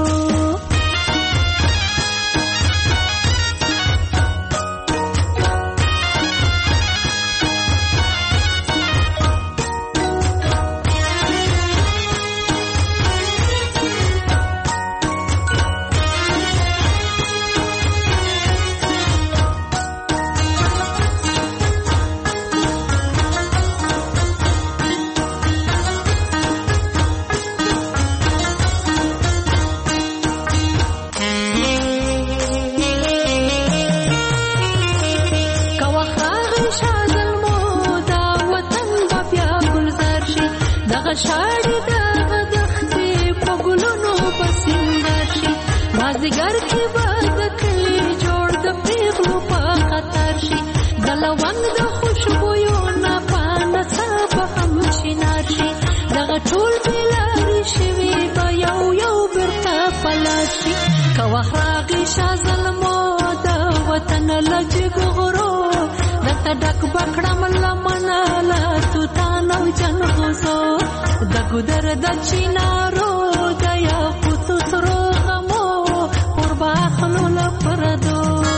شاړي د غدختي په ګلونو پسندر شي مازیګر کې باد کلی جوړ د پیغلو په خطر شي د لونګ د خوشبویو نه پاند صاحب هم شینار شي دغه ټول بلاري شوي به یو یو برته پلاشي کوه راغی شازلمو د وطن لجګ غرو دته ډک بکړم لمنه لا تو تانو جن غوزو د ګودر د چینارو د یاقوت سرو غمو پر باخلو لپردو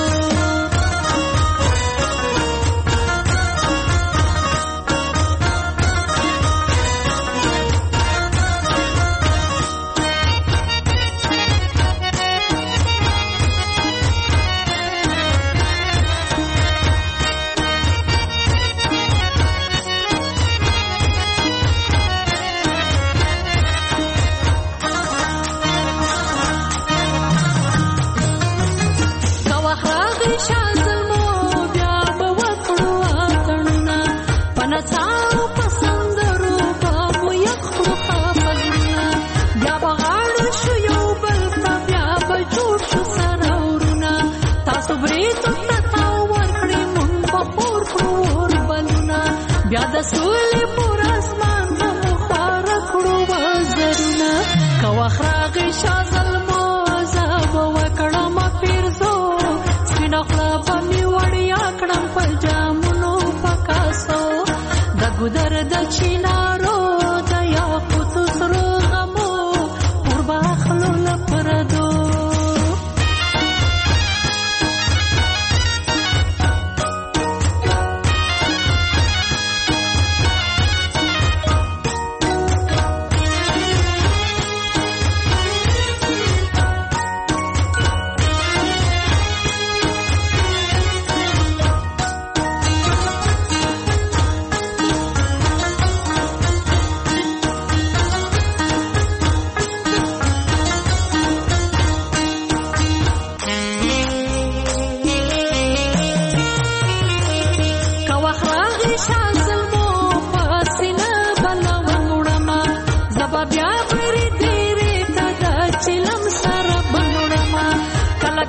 بیا د سولې پر اسمان هم خوار کړو وزرونه کوه راغی شازلمو زاب وکړم پیرزو سپینه خلا په می وړیا کړم په جامونو پکاسو د ګودر د چینارو د یاقوت سرو غمو پر باخلو لپردو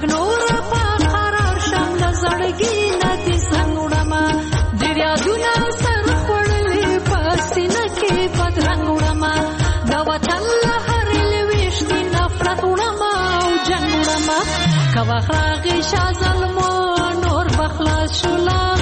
پاک نور په قرار شم لزړګي ندي څنګهړما د یادونه سر خړلې پسینه کې بدرنګ وړما دا وطن له هرې لويشتي نفرت وړما او جنګ وړما کوا خراغي شازل مو نور بخلاص شولا